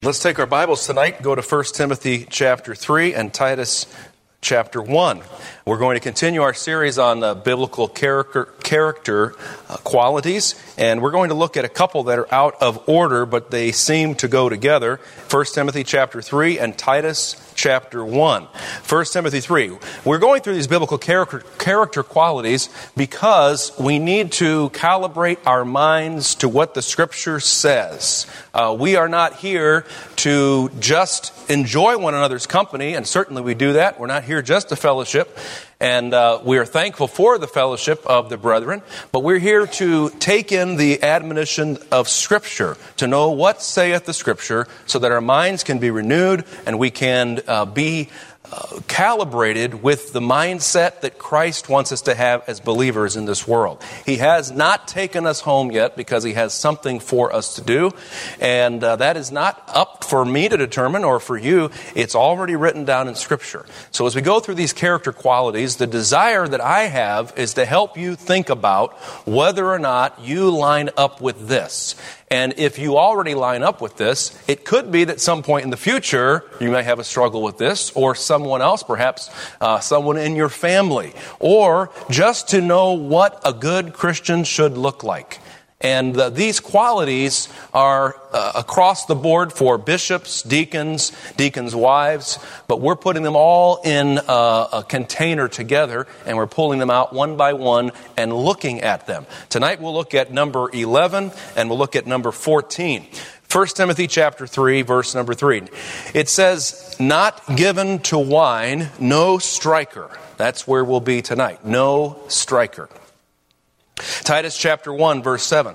Let's take our Bibles tonight, go to 1 Timothy chapter 3 and Titus chapter 1. We're going to continue our series on biblical character qualities, and we're going to look at a couple that are out of order, but they seem to go together. 1 Timothy chapter 3 and Titus chapter 1. 1 Timothy 3. We're going through these biblical character qualities because we need to calibrate our minds to what the Scripture says. We are not here to just enjoy one another's company, and certainly we do that. We're not here just to fellowship, and we are thankful for the fellowship of the brethren, but we're here to take in the admonition of Scripture, to know what saith the Scripture, so that our minds can be renewed and we can be calibrated with the mindset that Christ wants us to have as believers in this world. He has not taken us home yet because He has something for us to do, and that is not up for me to determine or for you. It's already written down in Scripture. So as we go through these character qualities, the desire that I have is to help you think about whether or not you line up with this. And if you already line up with this, it could be that some point in the future you may have a struggle with this, or someone else, perhaps someone in your family, or just to know what a good Christian should look like. And these qualities are across the board for bishops, deacons, deacons' wives, but we're putting them all in a container together, and we're pulling them out one by one and looking at them. Tonight we'll look at number 11, and we'll look at number 14. 1 Timothy chapter 3, verse number 3. It says, "Not given to wine, no striker." That's where we'll be tonight. No striker. Titus chapter 1, verse 7.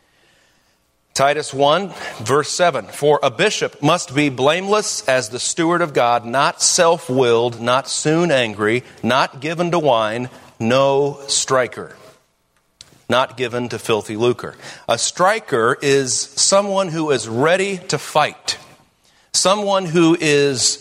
Titus 1, verse 7. "For a bishop must be blameless as the steward of God, not self-willed, not soon angry, not given to wine, no striker, not given to filthy lucre." A striker is someone who is ready to fight. Someone who is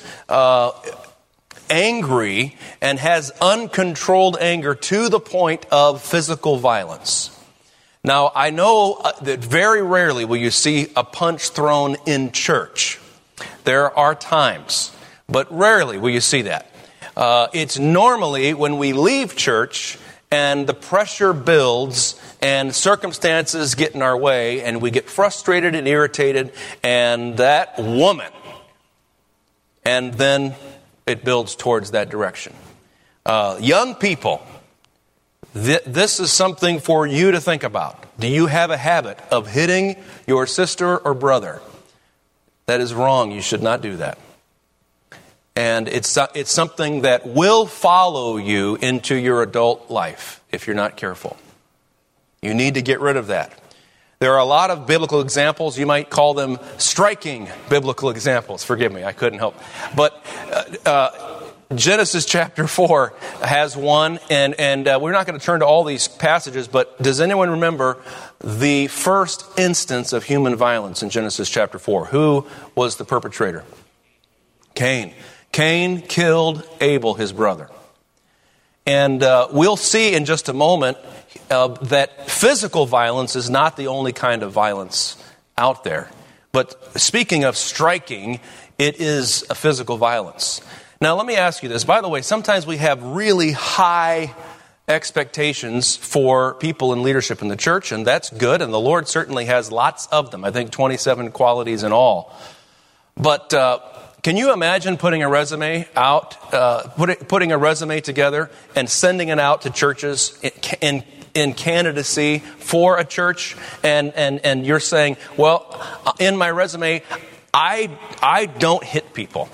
angry and has uncontrolled anger to the point of physical violence. Now, I know that very rarely will you see a punch thrown in church. There are times, but rarely will you see that. It's normally when we leave church and the pressure builds and circumstances get in our way and we get frustrated and irritated, and that woman, and then it builds towards that direction. Young people, this is something for you to think about. Do you have a habit of hitting your sister or brother? That is wrong. You should not do that. And it's something that will follow you into your adult life if you're not careful. You need to get rid of that. There are a lot of biblical examples. You might call them striking biblical examples. Forgive me, I couldn't help. But Genesis chapter 4 has one, and we're not going to turn to all these passages, but does anyone remember the first instance of human violence in Genesis chapter 4? Who was the perpetrator? Cain. Cain killed Abel, his brother. And we'll see in just a moment that physical violence is not the only kind of violence out there. But speaking of striking, it is a physical violence. Now, let me ask you this. By the way, sometimes we have really high expectations for people in leadership in the church, and that's good, and the Lord certainly has lots of them. I think 27 qualities in all. But can you imagine putting a resume out, putting a resume together and sending it out to churches in candidacy for a church, and you're saying, well, in my resume, I don't hit people.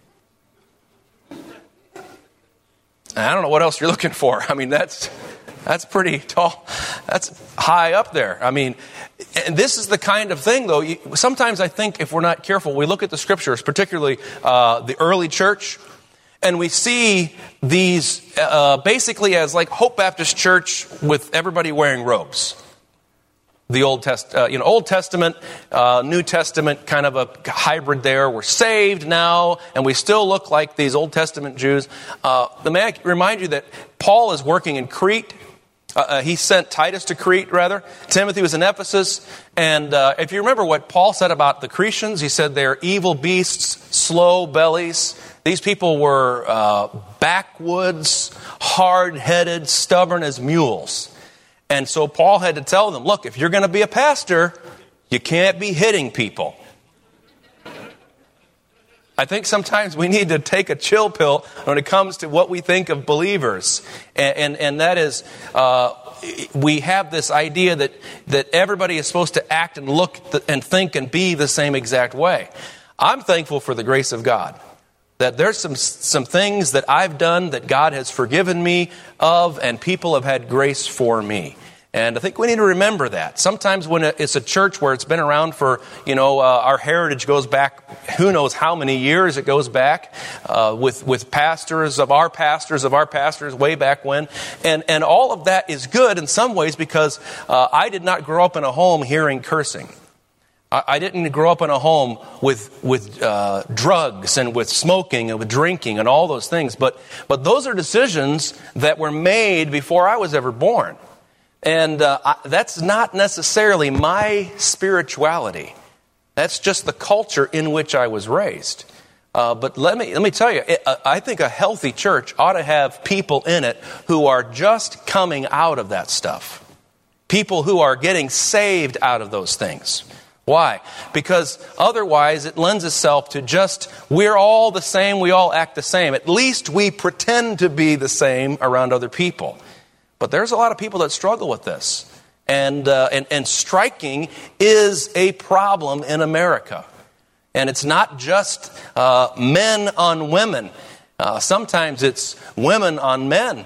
I don't know what else you're looking for. I mean, that's pretty tall. That's high up there. I mean, and this is the kind of thing, though. Sometimes I think if we're not careful, we look at the Scriptures, particularly the early church, and we see these basically as like Hope Baptist Church with everybody wearing robes. The Old Testament, New Testament, kind of a hybrid there. We're saved now, and we still look like ththese Old Testament Jews. May I remind you that Paul is working in Crete, He sent Titus to Crete, rather. Timothy was in Ephesus. And if you remember what Paul said about the Cretans, he said they're evil beasts, slow bellies. These people were backwoods, hard-headed, stubborn as mules. And so Paul had to tell them, look, if you're going to be a pastor, you can't be hitting people. I think sometimes we need to take a chill pill when it comes to what we think of believers. And that is, we have this idea that everybody is supposed to act and look and think and be the same exact way. I'm thankful for the grace of God, that there's some things that I've done that God has forgiven me of, and people have had grace for me. And I think we need to remember that. Sometimes when it's a church where it's been around for, our heritage goes back, who knows how many years it goes back, with pastors of our pastors way back when. And all of that is good in some ways because I did not grow up in a home hearing cursing. I didn't grow up in a home with drugs and with smoking and with drinking and all those things. But those are decisions that were made before I was ever born. And that's not necessarily my spirituality. That's just the culture in which I was raised. But let me tell you, I think a healthy church ought to have people in it who are just coming out of that stuff. People who are getting saved out of those things. Why? Because otherwise it lends itself to just, we're all the same, we all act the same. At least we pretend to be the same around other people. But there's a lot of people that struggle with this. And striking is a problem in America. And it's not just men on women. Sometimes it's women on men.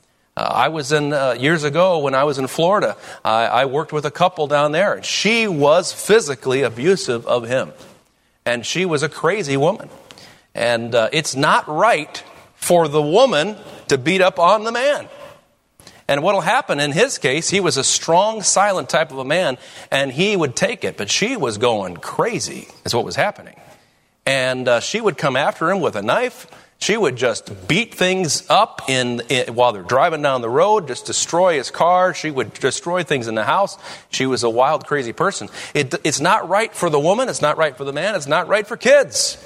I was years ago when I was in Florida, I worked with a couple down there. And she was physically abusive of him. And she was a crazy woman. And it's not right for the woman to beat up on the man. And what will happen in his case, he was a strong, silent type of a man, and he would take it. But she was going crazy, is what was happening. And she would come after him with a knife. She would just beat things up while they're driving down the road, just destroy his car. She would destroy things in the house. She was a wild, crazy person. It's not right for the woman. It's not right for the man. It's not right for kids.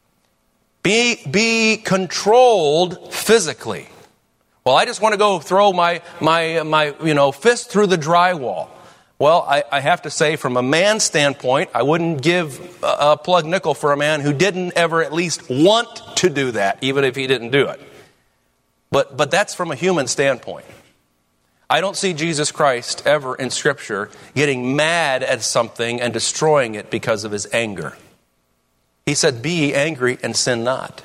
Be controlled physically. Well, I just want to go throw my fist through the drywall. Well, I have to say, from a man's standpoint, I wouldn't give a plug nickel for a man who didn't ever at least want to do that, even if he didn't do it. But that's from a human standpoint. I don't see Jesus Christ ever in Scripture getting mad at something and destroying it because of his anger. He said, "Be ye angry and sin not."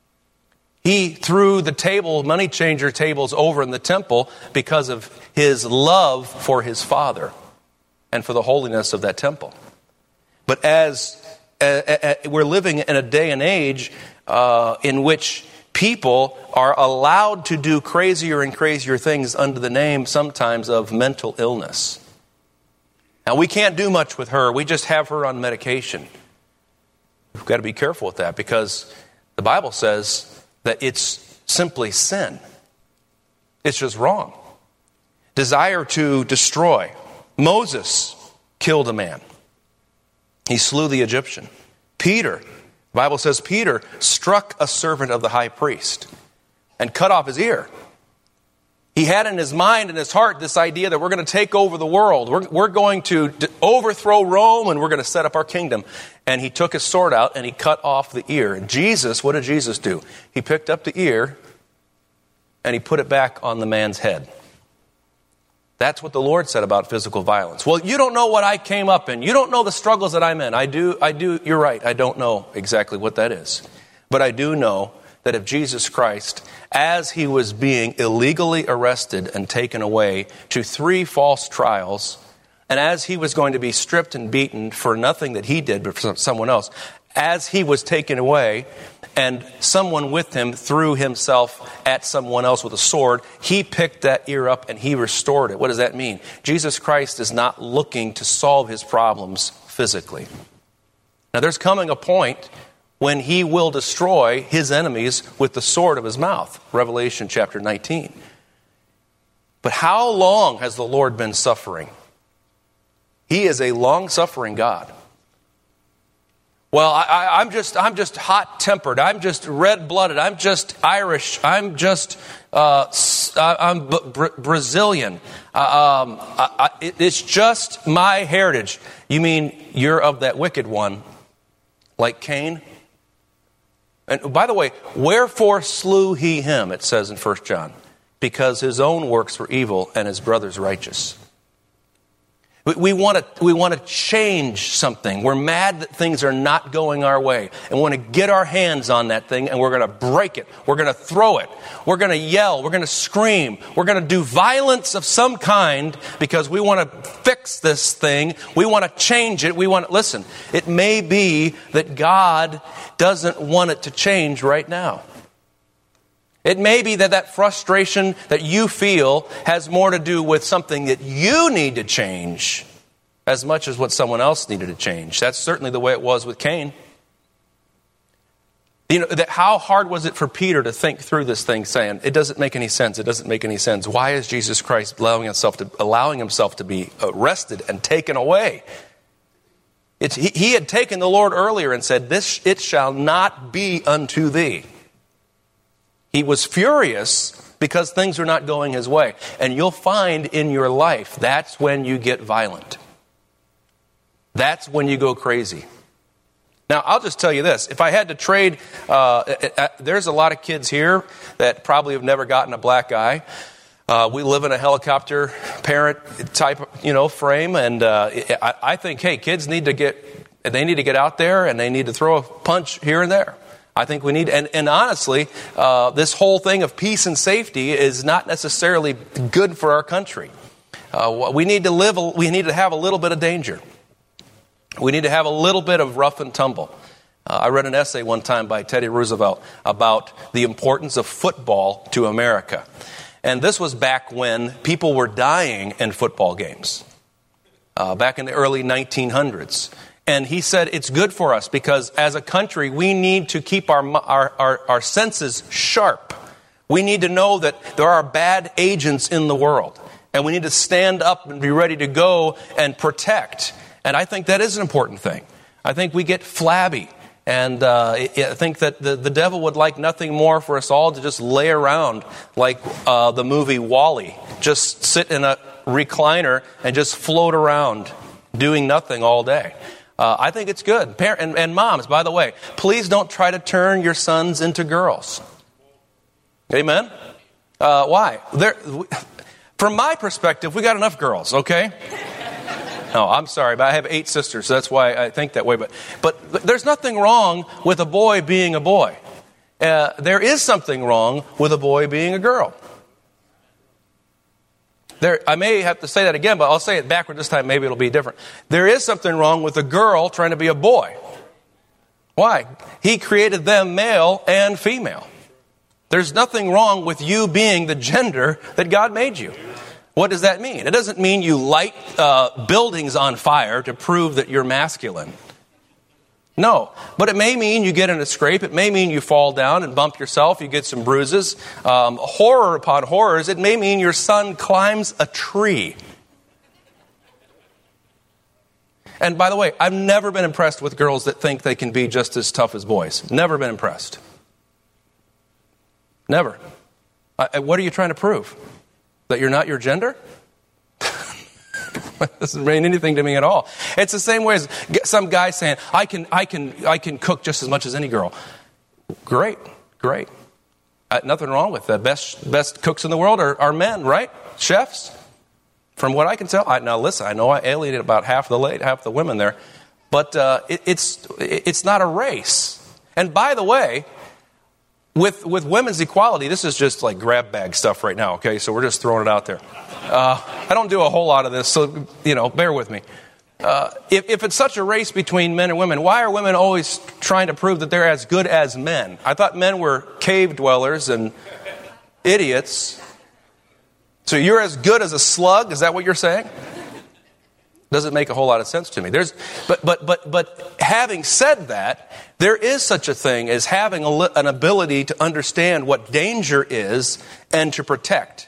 He threw the money changer tables over in the temple because of his love for his Father and for the holiness of that temple. But as we're living in a day and age in which people are allowed to do crazier and crazier things under the name sometimes of mental illness. Now, we can't do much with her. We just have her on medication. We've got to be careful with that because the Bible says that it's simply sin. It's just wrong. Desire to destroy. Moses killed a man. He slew the Egyptian. Peter, the Bible says Peter struck a servant of the high priest and cut off his ear. He had in his mind and his heart this idea that we're going to take over the world. We're going to overthrow Rome and we're going to set up our kingdom. And he took his sword out and he cut off the ear. And Jesus, what did Jesus do? He picked up the ear and he put it back on the man's head. That's what the Lord said about physical violence. Well, you don't know what I came up in. You don't know the struggles that I'm in. I do. You're right. I don't know exactly what that is. But I do know that if Jesus Christ, as he was being illegally arrested and taken away to 3 false trials, and as he was going to be stripped and beaten for nothing that he did but for someone else, as he was taken away and someone with him threw himself at someone else with a sword, he picked that ear up and he restored it. What does that mean? Jesus Christ is not looking to solve his problems physically. Now, there's coming a point when he will destroy his enemies with the sword of his mouth. Revelation chapter 19. But how long has the Lord been suffering? He is a long-suffering God. Well, I'm just hot-tempered. I'm just red-blooded. I'm just Irish. I'm just Brazilian. It's just my heritage. You mean you're of that wicked one, like Cain? And by the way, wherefore slew he him, it says in 1 John. Because his own works were evil and his brother's righteous. We want to change something. We're mad that things are not going our way. And we want to get our hands on that thing and we're going to break it. We're going to throw it. We're going to yell. We're going to scream. We're going to do violence of some kind because we want to fix this thing. We want to change it. Listen, it may be that God doesn't want it to change right now. It may be that frustration that you feel has more to do with something that you need to change as much as what someone else needed to change. That's certainly the way it was with Cain. You know, how hard was it for Peter to think through this thing, saying, it doesn't make any sense, it doesn't make any sense. Why is Jesus Christ allowing himself to be arrested and taken away? He had taken the Lord earlier and said, it shall not be unto thee. He was furious because things were not going his way. And you'll find in your life, that's when you get violent. That's when you go crazy. Now, I'll just tell you this. If I had to trade, there's a lot of kids here that probably have never gotten a black eye. We live in a helicopter parent type, frame. And I think, hey, kids need to get out there and they need to throw a punch here and there. I think we need, and honestly, this whole thing of peace and safety is not necessarily good for our country. We need to have a little bit of danger. We need to have a little bit of rough and tumble. I read an essay one time by Teddy Roosevelt about the importance of football to America. And this was back when people were dying in football games, back in the early 1900s. And he said it's good for us because as a country, we need to keep our senses sharp. We need to know that there are bad agents in the world. And we need to stand up and be ready to go and protect. And I think that is an important thing. I think we get flabby. And I think that the devil would like nothing more for us all to just lay around like the movie WALL-E. Just sit in a recliner and just float around doing nothing all day. I think it's good. And moms, by the way, please don't try to turn your sons into girls. Amen? Why? From my perspective, we got enough girls, okay? No, I'm sorry, but I have 8 sisters, so that's why I think that way. But there's nothing wrong with a boy being a boy. There is something wrong with a boy being a girl. I may have to say that again, but I'll say it backward this time. Maybe it'll be different. There is something wrong with a girl trying to be a boy. Why? He created them male and female. There's nothing wrong with you being the gender that God made you. What does that mean? It doesn't mean you light buildings on fire to prove that you're masculine. No, but it may mean you get in a scrape. It may mean you fall down and bump yourself. You get some bruises. Horror upon horrors. It may mean your son climbs a tree. And by the way, I've never been impressed with girls that think they can be just as tough as boys. Never been impressed. Never. What are you trying to prove? That you're not your gender? It doesn't mean anything to me at all. It's the same way as some guy saying, I can cook just as much as any girl. Great. Nothing wrong with that. Best cooks in the world are men, right? Chefs. From what I can tell. Now listen, I know I alienated about half the women there, but it's not a race. And by the way, with women's equality, this is just like grab bag stuff right now, okay? So we're just throwing it out there. I don't do a whole lot of this, so, bear with me. If it's such a race between men and women, why are women always trying to prove that they're as good as men? I thought men were cave dwellers and idiots. So you're as good as a slug? Is that what you're saying? Doesn't make a whole lot of sense to me. But having said that, there is such a thing as having an ability to understand what danger is and to protect.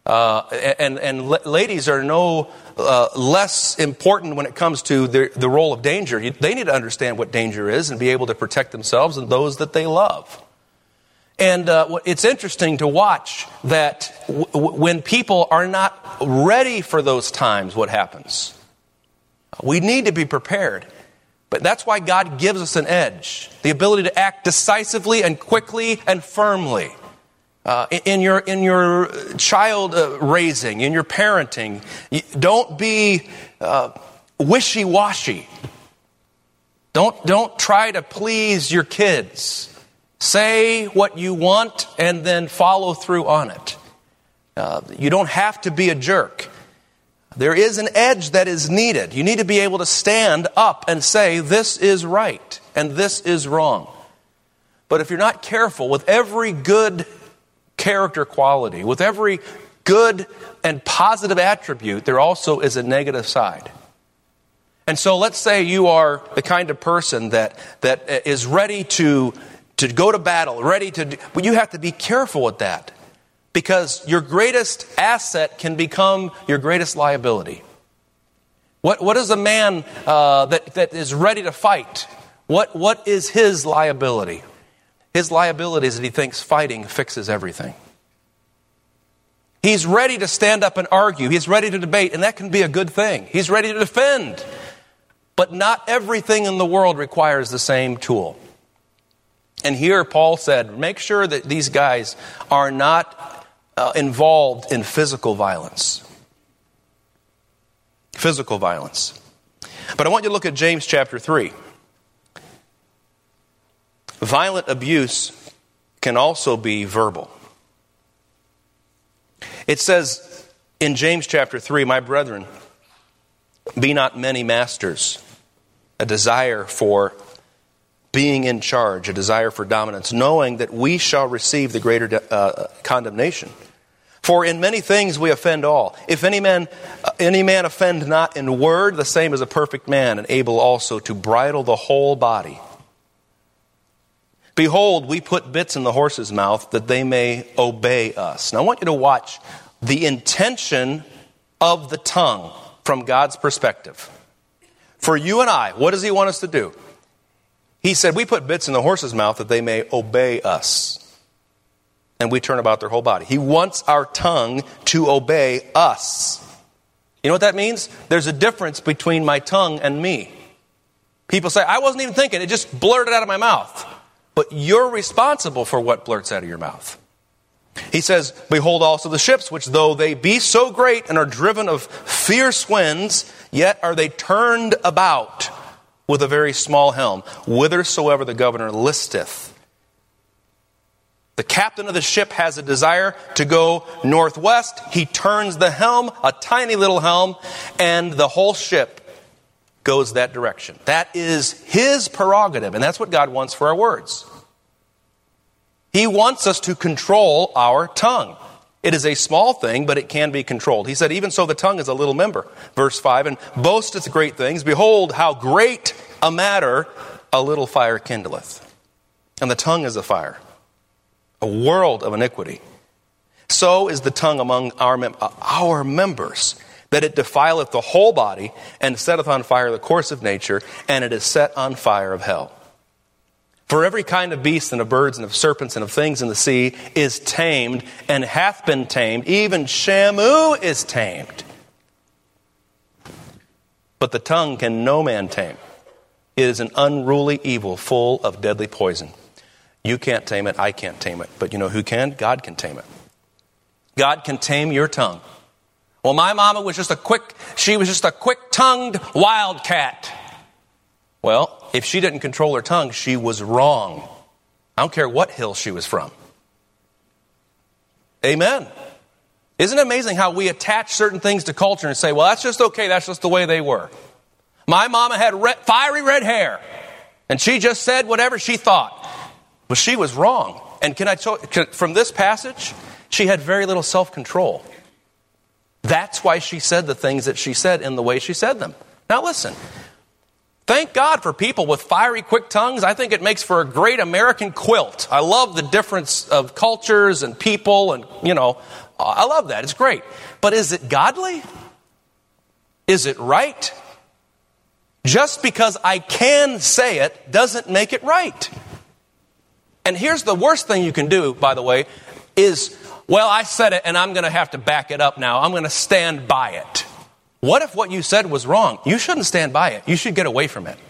Ladies are no less important when it comes to the role of danger. They need to understand what danger is and be able to protect themselves and those that they love. And it's interesting to watch that when people are not ready for those times, what happens? We need to be prepared. But that's why God gives us an edge, the ability to act decisively and quickly and firmly. In your child raising, in your parenting, don't be wishy-washy. Don't try to please your kids. Say what you want and then follow through on it. You don't have to be a jerk. There is an edge that is needed. You need to be able to stand up and say, this is right and this is wrong. But if you're not careful, with every good character quality, with every good and positive attribute, there also is a negative side. And so let's say you are the kind of person that is ready to go to battle, but you have to be careful with that, because your greatest asset can become your greatest liability. What is a man that is ready to fight? What is his liability? His liability is that he thinks fighting fixes everything. He's ready to stand up and argue. He's ready to debate, and that can be a good thing. He's ready to defend. But not everything in the world requires the same tool. And here Paul said, make sure that these guys are not involved in physical violence. Physical violence. But I want you to look at James chapter 3. Violent abuse can also be verbal. It says in James chapter 3, my brethren, be not many masters, a desire for being in charge, a desire for dominance, knowing that we shall receive the greater condemnation. For in many things we offend all. If any man offend not in word, the same is a perfect man, and able also to bridle the whole body. Behold, we put bits in the horse's mouth that they may obey us. Now I want you to watch the intention of the tongue from God's perspective. For you and I, what does he want us to do? He said, we put bits in the horse's mouth that they may obey us. And we turn about their whole body. He wants our tongue to obey us. You know what that means? There's a difference between my tongue and me. People say, I wasn't even thinking, it just blurted out of my mouth. But you're responsible for what blurts out of your mouth. He says, behold also the ships, which though they be so great and are driven of fierce winds, yet are they turned about with a very small helm, whithersoever the governor listeth. The captain of the ship has a desire to go northwest. He turns the helm, a tiny little helm, and the whole ship goes that direction. That is his prerogative, and that's what God wants for our words. He wants us to control our tongue. It is a small thing, but it can be controlled. He said, even so the tongue is a little member. Verse 5, and boasteth great things. Behold, how great a matter a little fire kindleth. And the tongue is a fire, a world of iniquity. So is the tongue among our members, that it defileth the whole body, and setteth on fire the course of nature, and it is set on fire of hell. For every kind of beast and of birds and of serpents and of things in the sea is tamed, and hath been tamed. Even Shamu is tamed. But the tongue can no man tame. It is an unruly evil full of deadly poison. You can't tame it, I can't tame it. But you know who can? God can tame it. God can tame your tongue. Well, my mama was just a quick-tongued wildcat. Well, if she didn't control her tongue, she was wrong. I don't care what hill she was from. Amen. Isn't it amazing how we attach certain things to culture and say, well, that's just okay, that's just the way they were. My mama had fiery red hair, and she just said whatever she thought. But she was wrong. And can I tell you, from this passage, she had very little self-control. That's why she said the things that she said in the way she said them. Now listen, thank God for people with fiery, quick tongues. I think it makes for a great American quilt. I love the difference of cultures and people and, I love that. It's great. But is it godly? Is it right? Just because I can say it doesn't make it right. And here's the worst thing you can do, by the way, is, well, I said it and I'm going to have to back it up now. I'm going to stand by it. What if what you said was wrong? You shouldn't stand by it. You should get away from it.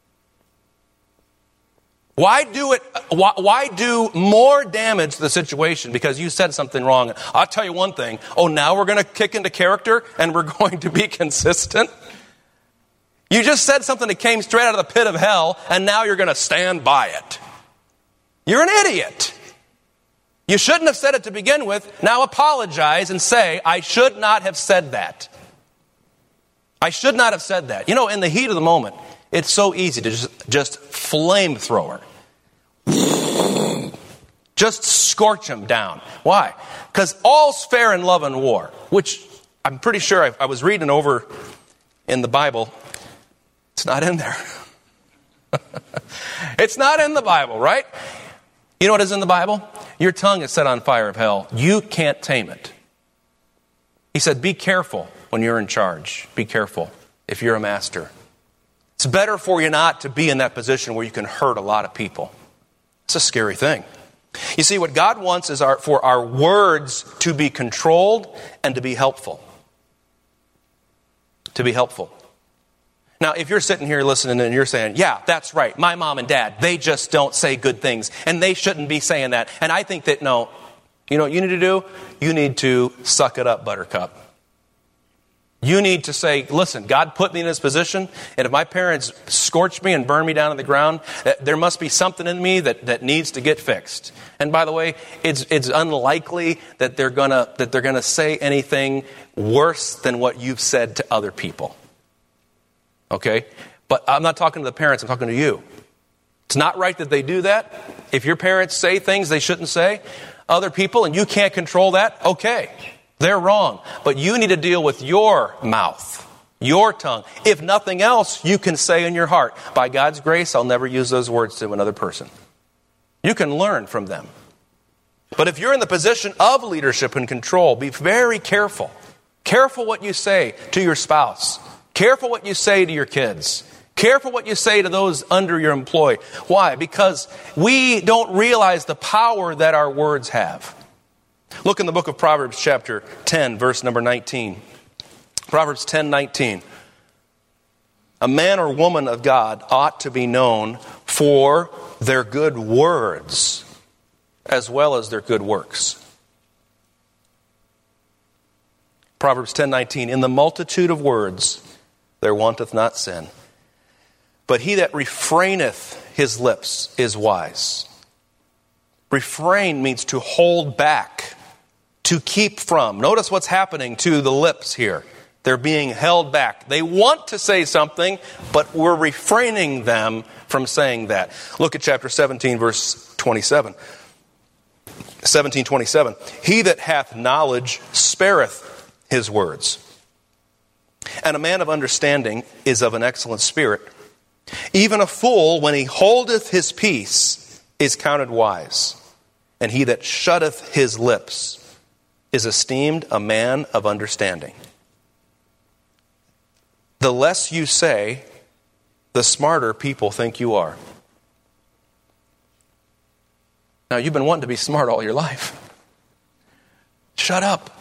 Why do more damage to the situation because you said something wrong? I'll tell you one thing. Oh, now we're going to kick into character and we're going to be consistent? You just said something that came straight out of the pit of hell, and now you're going to stand by it. You're an idiot. You shouldn't have said it to begin with. Now apologize and say, I should not have said that. I should not have said that. You know, in the heat of the moment, it's so easy to just flamethrower. Just scorch them down. Why? Because all's fair in love and war, which I'm pretty sure I was reading over in the Bible. It's not in there. It's not in the Bible, right? You know what is in the Bible? Your tongue is set on fire of hell. You can't tame it. He said, be careful when you're in charge. Be careful if you're a master. It's better for you not to be in that position where you can hurt a lot of people. It's a scary thing. You see, what God wants is for our words to be controlled and to be helpful. To be helpful. Now, if you're sitting here listening and you're saying, yeah, that's right, my mom and dad, they just don't say good things, and they shouldn't be saying that. And I think that, no, you know what you need to do? You need to suck it up, buttercup. You need to say, listen, God put me in this position, and if my parents scorch me and burn me down to the ground, there must be something in me that needs to get fixed. And by the way, it's unlikely that they're gonna say anything worse than what you've said to other people. Okay? But I'm not talking to the parents, I'm talking to you. It's not right that they do that. If your parents say things they shouldn't say, other people, and you can't control that, okay, they're wrong. But you need to deal with your mouth, your tongue. If nothing else, you can say in your heart, by God's grace, I'll never use those words to another person. You can learn from them. But if you're in the position of leadership and control, be very careful. Careful what you say to your spouse. Careful what you say to your kids. Careful what you say to those under your employ. Why? Because we don't realize the power that our words have. Look in the book of Proverbs chapter 10, verse number 19. Proverbs 10:19. A man or woman of God ought to be known for their good words as well as their good works. Proverbs 10:19. In the multitude of words there wanteth not sin, but he that refraineth his lips is wise. Refrain means to hold back, to keep from. Notice what's happening to the lips here. They're being held back. They want to say something, but we're refraining them from saying that. Look at chapter 17, verse 27. 17:27. He that hath knowledge spareth his words, and a man of understanding is of an excellent spirit. Even a fool, when he holdeth his peace, is counted wise, and he that shutteth his lips is esteemed a man of understanding. The less you say, the smarter people think you are. Now, you've been wanting to be smart all your life. Shut up.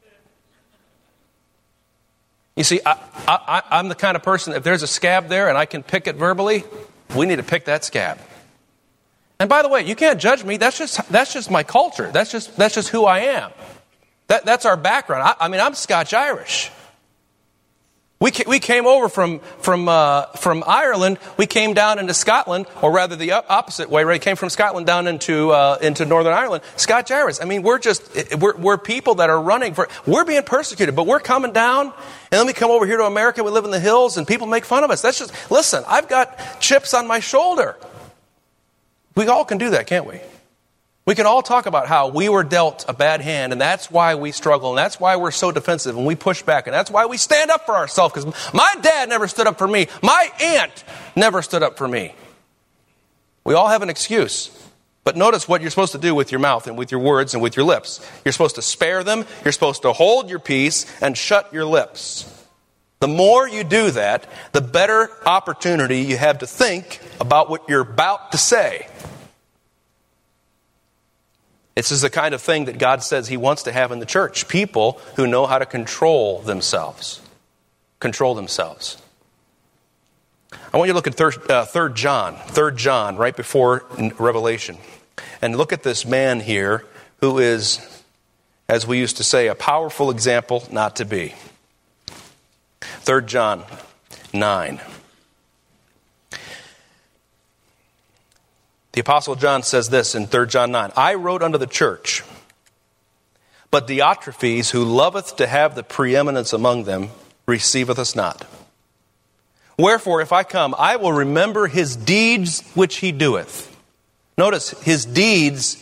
You see, I'm the kind of person, if there's a scab there and I can pick it verbally, we need to pick that scab. And by the way, you can't judge me. That's just my culture. That's just who I am. That's our background. I mean, I'm Scotch-Irish. We came over from Ireland. We came down into Scotland, or rather the opposite way. Right, came from Scotland down into Northern Ireland. Scotch-Irish. I mean, we're people that are running for. We're being persecuted, but we're coming down, and then we come over here to America. We live in the hills, and people make fun of us. That's just listen. I've got chips on my shoulder. We all can do that, can't we? We can all talk about how we were dealt a bad hand, and that's why we struggle, and that's why we're so defensive, and we push back, and that's why we stand up for ourselves, because my dad never stood up for me. My aunt never stood up for me. We all have an excuse. But notice what you're supposed to do with your mouth and with your words and with your lips. You're supposed to spare them. You're supposed to hold your peace and shut your lips. The more you do that, the better opportunity you have to think about what you're about to say. This is the kind of thing that God says He wants to have in the church. People who know how to control themselves. Control themselves. I want you to look at 3 John, right before Revelation. And look at this man here who is, as we used to say, a powerful example not to be. 3 John 9. The Apostle John says this in 3 John 9. I wrote unto the church, but Diotrephes, who loveth to have the preeminence among them, receiveth us not. Wherefore, if I come, I will remember his deeds which he doeth. Notice, his deeds,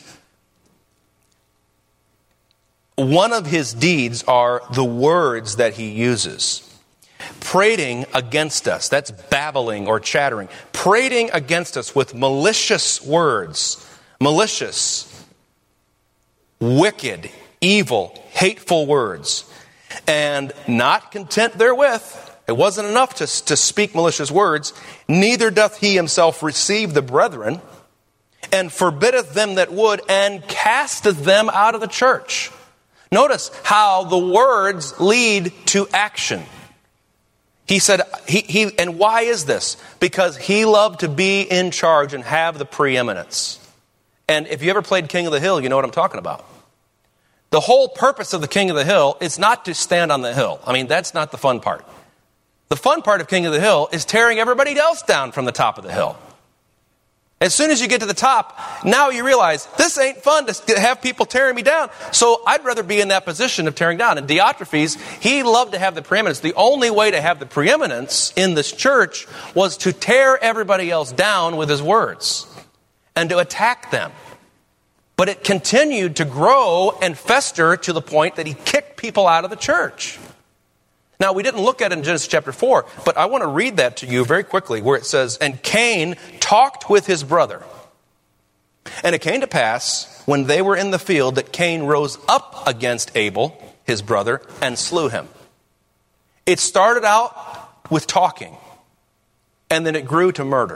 one of his deeds are the words that he uses. Prating against us, that's babbling or chattering. Prating against us with malicious words. Malicious, wicked, evil, hateful words. And not content therewith, it wasn't enough to speak malicious words, neither doth he himself receive the brethren, and forbiddeth them that would, and casteth them out of the church. Notice how the words lead to action. He said, and why is this? Because he loved to be in charge and have the preeminence. And if you ever played King of the Hill, you know what I'm talking about. The whole purpose of the King of the Hill is not to stand on the hill. I mean, that's not the fun part. The fun part of King of the Hill is tearing everybody else down from the top of the hill. As soon as you get to the top, now you realize, this ain't fun to have people tearing me down. So I'd rather be in that position of tearing down. And Diotrephes, he loved to have the preeminence. The only way to have the preeminence in this church was to tear everybody else down with his words and to attack them. But it continued to grow and fester to the point that he kicked people out of the church. Now, we didn't look at it in Genesis chapter 4, but I want to read that to you very quickly, where it says, and Cain talked with his brother. And it came to pass, when they were in the field, that Cain rose up against Abel, his brother, and slew him. It started out with talking, and then it grew to murder.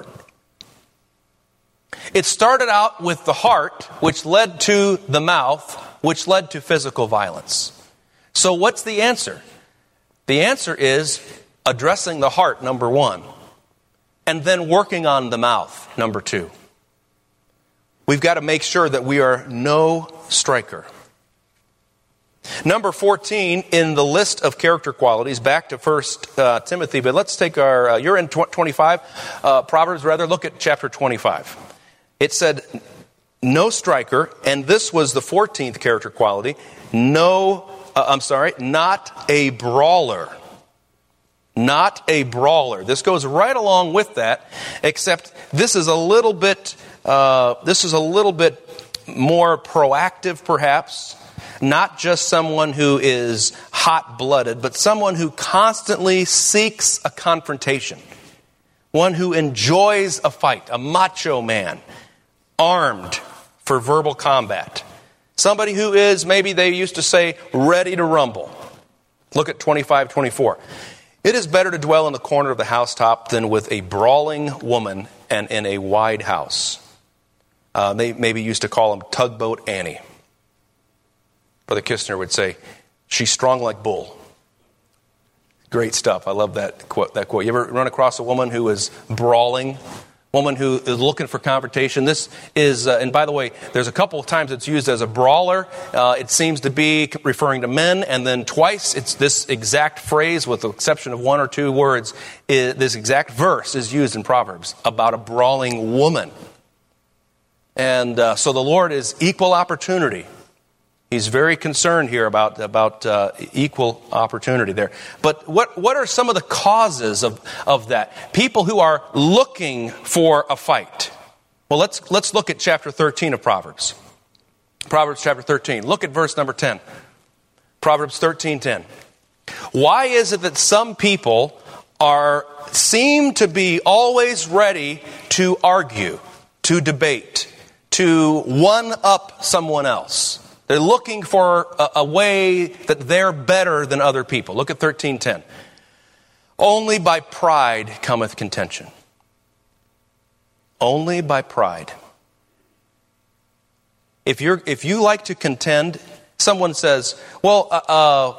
It started out with the heart, which led to the mouth, which led to physical violence. So what's the answer? The answer is addressing the heart, number one, and then working on the mouth, number two. We've got to make sure that we are no striker. Number 14 in the list of character qualities, back to 1 Timothy, but let's take you're in 25, Proverbs rather, look at chapter 25. It said, no striker, and this was the 14th character quality, not a brawler. Not a brawler. This goes right along with that, except this is a little bit more proactive, perhaps. Not just someone who is hot-blooded, but someone who constantly seeks a confrontation. One who enjoys a fight, a macho man, armed for verbal combat. Somebody who is, maybe they used to say, ready to rumble. Look at 25-24. It is better to dwell in the corner of the housetop than with a brawling woman and in a wide house. They maybe used to call him Tugboat Annie. Brother Kistner would say, she's strong like bull. Great stuff. I love that quote. You ever run across a woman who is brawling? Woman who is looking for confrontation. This is, and by the way, there's a couple of times it's used as a brawler. It seems to be referring to men, and then twice it's this exact phrase, with the exception of one or two words. This exact verse is used in Proverbs about a brawling woman. And so the Lord is equal opportunity. He's very concerned here about equal opportunity there. But what are some of the causes of that? People who are looking for a fight. Well, let's look at chapter 13 of Proverbs. Proverbs chapter 13. Look at verse number 10. Proverbs 13:10. Why is it that some people seem to be always ready to argue, to debate, to one-up someone else. They're looking for a way that they're better than other people. Look at 13:10. Only by pride cometh contention. Only by pride. If you like to contend, someone says, well,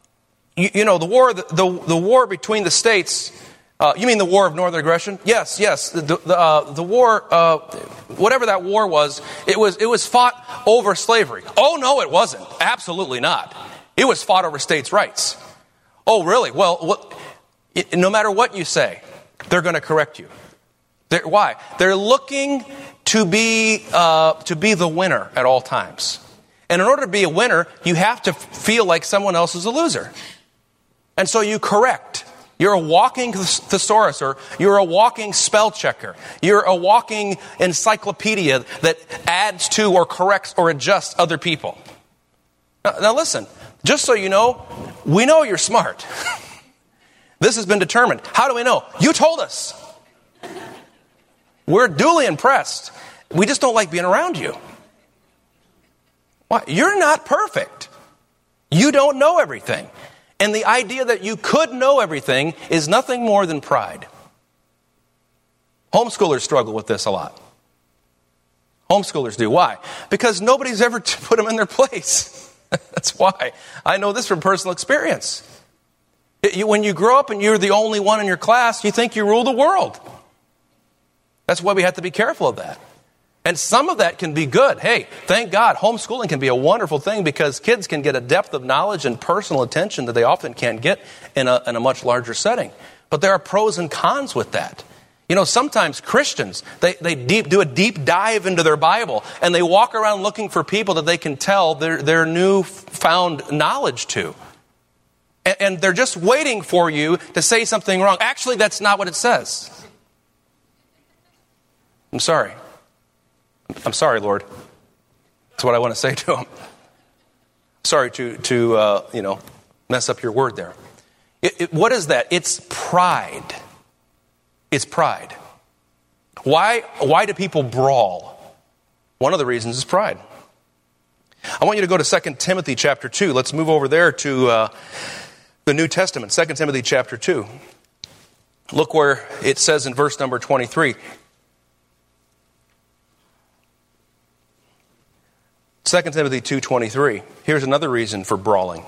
the war between the states, you mean the war of northern aggression? Yes. The war, whatever that war was, it was fought over slavery. Oh, no, it wasn't. Absolutely not. It was fought over states' rights. Oh, really? Well, no matter what you say, they're going to correct you. Why? They're looking to be the winner at all times. And in order to be a winner, you have to feel like someone else is a loser. And so you correct. You're a walking thesaurus, or you're a walking spell checker. You're a walking encyclopedia that adds to or corrects or adjusts other people. Now listen, just so you know, we know you're smart. This has been determined. How do we know? You told us. We're duly impressed. We just don't like being around you. Why? You're not perfect. You don't know everything. And the idea that you could know everything is nothing more than pride. Homeschoolers struggle with this a lot. Homeschoolers do. Why? Because nobody's ever put them in their place. That's why. I know this from personal experience. When you grow up and you're the only one in your class, you think you rule the world. That's why we have to be careful of that. And some of that can be good. Hey, thank God, homeschooling can be a wonderful thing because kids can get a depth of knowledge and personal attention that they often can't get in a much larger setting. But there are pros and cons with that. You know, sometimes Christians, they do a deep dive into their Bible and they walk around looking for people that they can tell their newfound knowledge to. And they're just waiting for you to say something wrong. Actually, that's not what it says. I'm sorry, Lord. That's what I want to say to him. Sorry to mess up your word there. What is that? It's pride. It's pride. Why do people brawl? One of the reasons is pride. I want you to go to 2 Timothy chapter 2. Let's move over there to the New Testament, 2 Timothy chapter 2. Look where it says in verse number 23. 2 Timothy 2:23. Here's another reason for brawling.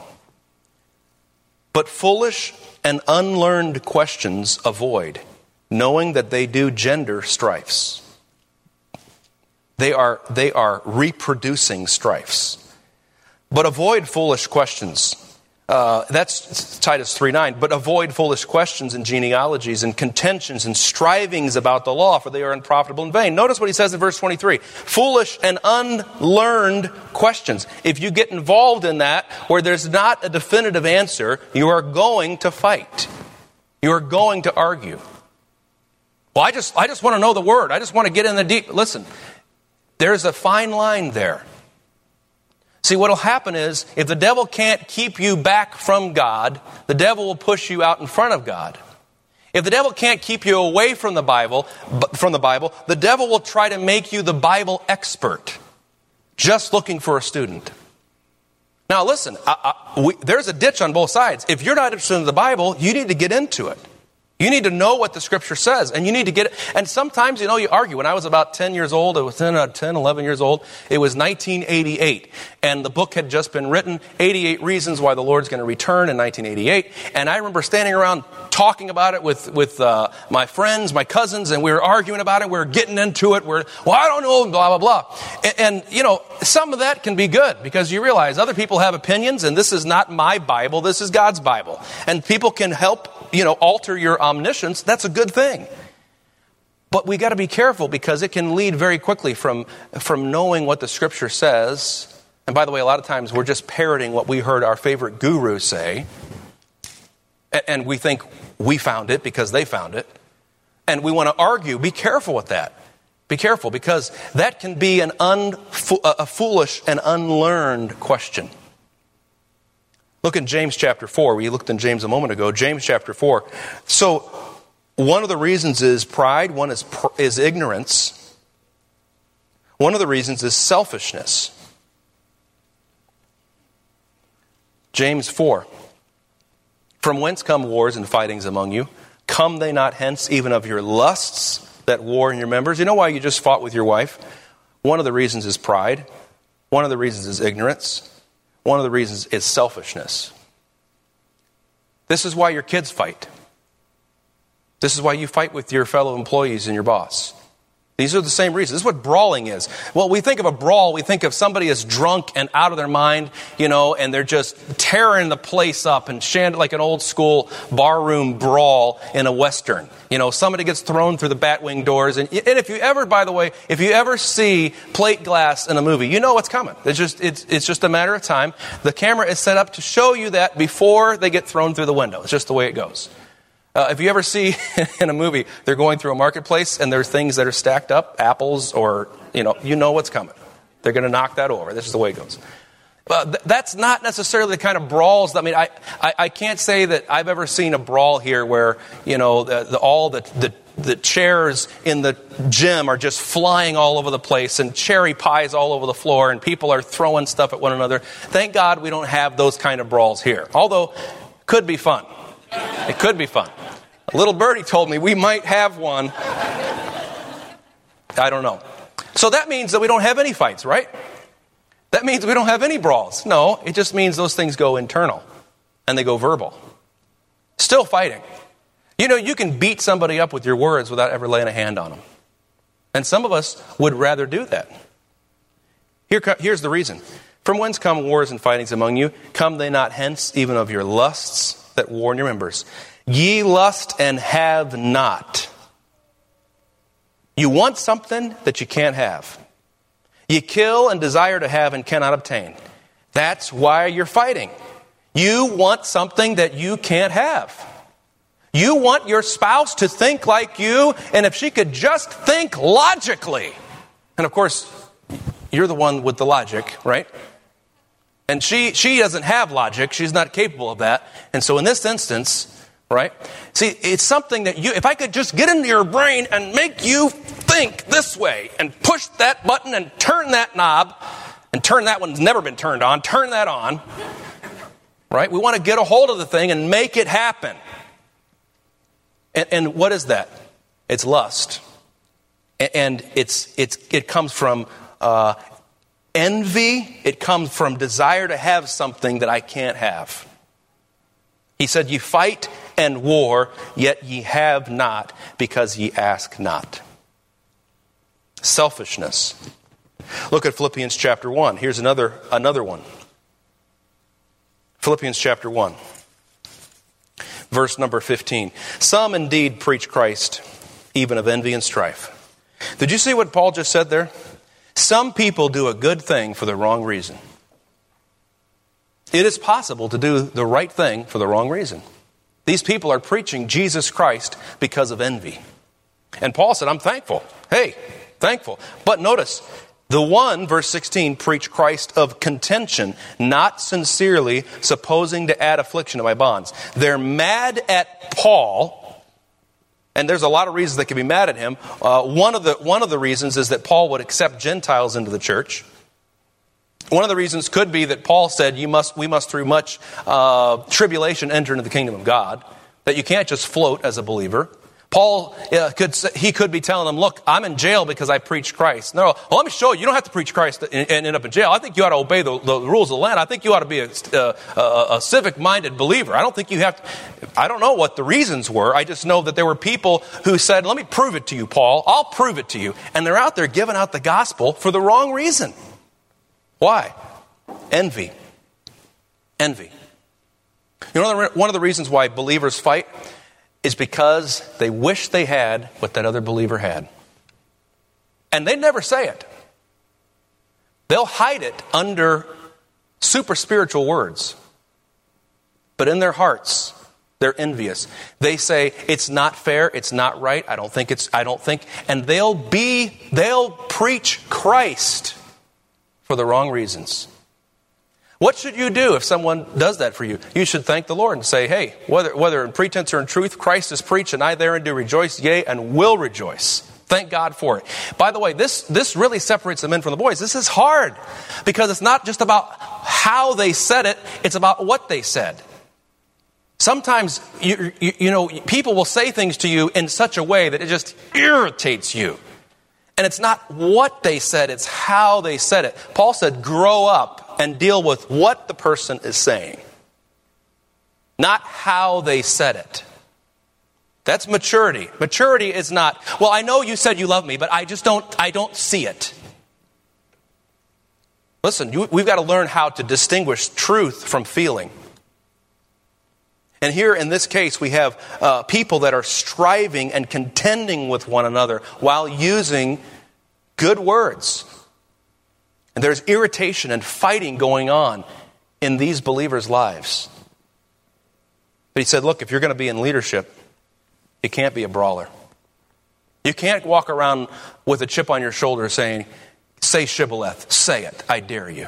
But foolish and unlearned questions avoid, knowing that they do gender strifes. They are reproducing strifes. But avoid foolish questions. That's Titus 3:9. But avoid foolish questions and genealogies and contentions and strivings about the law, for they are unprofitable and vain. Notice what he says in verse 23. Foolish and unlearned questions. If you get involved in that where there's not a definitive answer, you are going to fight. You are going to argue. Well, I just want to know the word. I just want to get in the deep. Listen, there's a fine line there. See, what will happen is, if the devil can't keep you back from God, the devil will push you out in front of God. If the devil can't keep you away from the Bible, the devil will try to make you the Bible expert, just looking for a student. Now listen, there's a ditch on both sides. If you're not interested in the Bible, you need to get into it. You need to know what the Scripture says, and you need to get it. And sometimes, you argue. When I was about 10 years old, I was 10, 11 years old, it was 1988, and the book had just been written, 88 Reasons Why the Lord's Going to Return in 1988, and I remember standing around talking about it with my friends, my cousins, and we were arguing about it, we were getting into it, I don't know, blah, blah, blah. And some of that can be good, because you realize other people have opinions, and this is not my Bible, this is God's Bible. And people can help alter your omniscience. That's a good thing. But we got to be careful, because it can lead very quickly from knowing what the Scripture says. And by the way, a lot of times we're just parroting what we heard our favorite guru say. And we think we found it because they found it. And we want to argue. Be careful with that. Be careful, because that can be a foolish and unlearned question. Look in James chapter 4. We looked in James a moment ago. James chapter 4. So one of the reasons is pride. One is ignorance. One of the reasons is selfishness. James 4. From whence come wars and fightings among you? Come they not hence even of your lusts that war in your members? You know why you just fought with your wife? One of the reasons is pride. One of the reasons is ignorance. One of the reasons is selfishness. This is why your kids fight. This is why you fight with your fellow employees and your boss. These are the same reasons. This is what brawling is. Well, we think of a brawl, we think of somebody is drunk and out of their mind, and they're just tearing the place up and like an old school barroom brawl in a Western. Somebody gets thrown through the batwing doors. And if you ever, by the way, if you ever see plate glass in a movie, you know what's coming. It's just a matter of time. The camera is set up to show you that before they get thrown through the window. It's just the way it goes. If you ever see in a movie, they're going through a marketplace and there's things that are stacked up, apples or, you know what's coming. They're going to knock that over. This is the way it goes. That's not necessarily the kind of brawls. I can't say that I've ever seen a brawl here where, all the chairs in the gym are just flying all over the place and cherry pies all over the floor and people are throwing stuff at one another. Thank God we don't have those kind of brawls here. Although, could be fun. It could be fun. A little birdie told me we might have one. I don't know. So that means that we don't have any fights, right? That means we don't have any brawls. No, it just means those things go internal and they go verbal. Still fighting. You can beat somebody up with your words without ever laying a hand on them. And some of us would rather do that. Here's the reason. From whence come wars and fightings among you? Come they not hence even of your lusts that war in your members? Ye lust and have not. You want something that you can't have. You kill and desire to have and cannot obtain. That's why you're fighting. You want something that you can't have. You want your spouse to think like you, and if she could just think logically. And of course, you're the one with the logic, right? And she doesn't have logic. She's not capable of that. And so in this instance, right? See, it's something that if I could just get into your brain and make you think this way and push that button and turn that knob and turn that one's never been turned on, turn that on, right? We want to get a hold of the thing and make it happen. And what is that? It's lust. And it comes from envy. It comes from desire to have something that I can't have. He said, ye fight and war, yet ye have not, because ye ask not. Selfishness. Look at Philippians chapter 1. Here's another one. Philippians chapter 1. Verse number 15. Some indeed preach Christ, even of envy and strife. Did you see what Paul just said there? Some people do a good thing for the wrong reason. It is possible to do the right thing for the wrong reason. These people are preaching Jesus Christ because of envy. And Paul said, I'm thankful. Hey, thankful. But notice, the one, verse 16, preach Christ of contention, not sincerely, supposing to add affliction to my bonds. They're mad at Paul. And there's a lot of reasons they could be mad at him. One of the reasons is that Paul would accept Gentiles into the church. One of the reasons could be that Paul said we must through much tribulation enter into the kingdom of God. That you can't just float as a believer. Paul could be telling them, look, I'm in jail because I preach Christ. No, well, let me show you. You don't have to preach Christ and end up in jail. I think you ought to obey the rules of the land. I think you ought to be a civic-minded believer. I don't think you have to. I don't know what the reasons were. I just know that there were people who said, let me prove it to you, Paul. I'll prove it to you. And they're out there giving out the gospel for the wrong reason. Why? Envy. Envy. You know, one of the reasons why believers fight is because they wish they had what that other believer had. And they never say it. They'll hide it under super spiritual words. But in their hearts, they're envious. They say, it's not fair, it's not right, I don't think, and they'll preach Christ for the wrong reasons. What should you do if someone does that for you? You should thank the Lord and say, hey, whether in pretense or in truth, Christ is preached, and I therein do rejoice, yea, and will rejoice. Thank God for it. By the way, this really separates the men from the boys. This is hard because it's not just about how they said it, it's about what they said. Sometimes, you know, people will say things to you in such a way that it just irritates you. And it's not what they said, it's how they said it. Paul said, grow up and deal with what the person is saying, not how they said it. That's maturity. Maturity is not, well, I know you said you love me, but I don't see it. Listen, we've got to learn how to distinguish truth from feeling. And here in this case, we have people that are striving and contending with one another while using good words. And there's irritation and fighting going on in these believers' lives. But he said, look, if you're going to be in leadership, you can't be a brawler. You can't walk around with a chip on your shoulder saying, say shibboleth, say it, I dare you.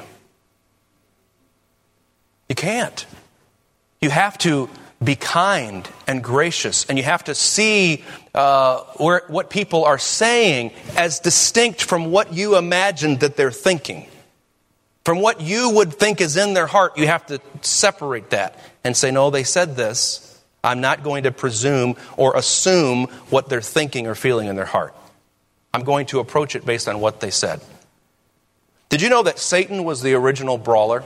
You can't. You have to be kind and gracious, and you have to see what people are saying as distinct from what you imagined that they're thinking. From what you would think is in their heart, you have to separate that and say, no, they said this. I'm not going to presume or assume what they're thinking or feeling in their heart. I'm going to approach it based on what they said. Did you know that Satan was the original brawler?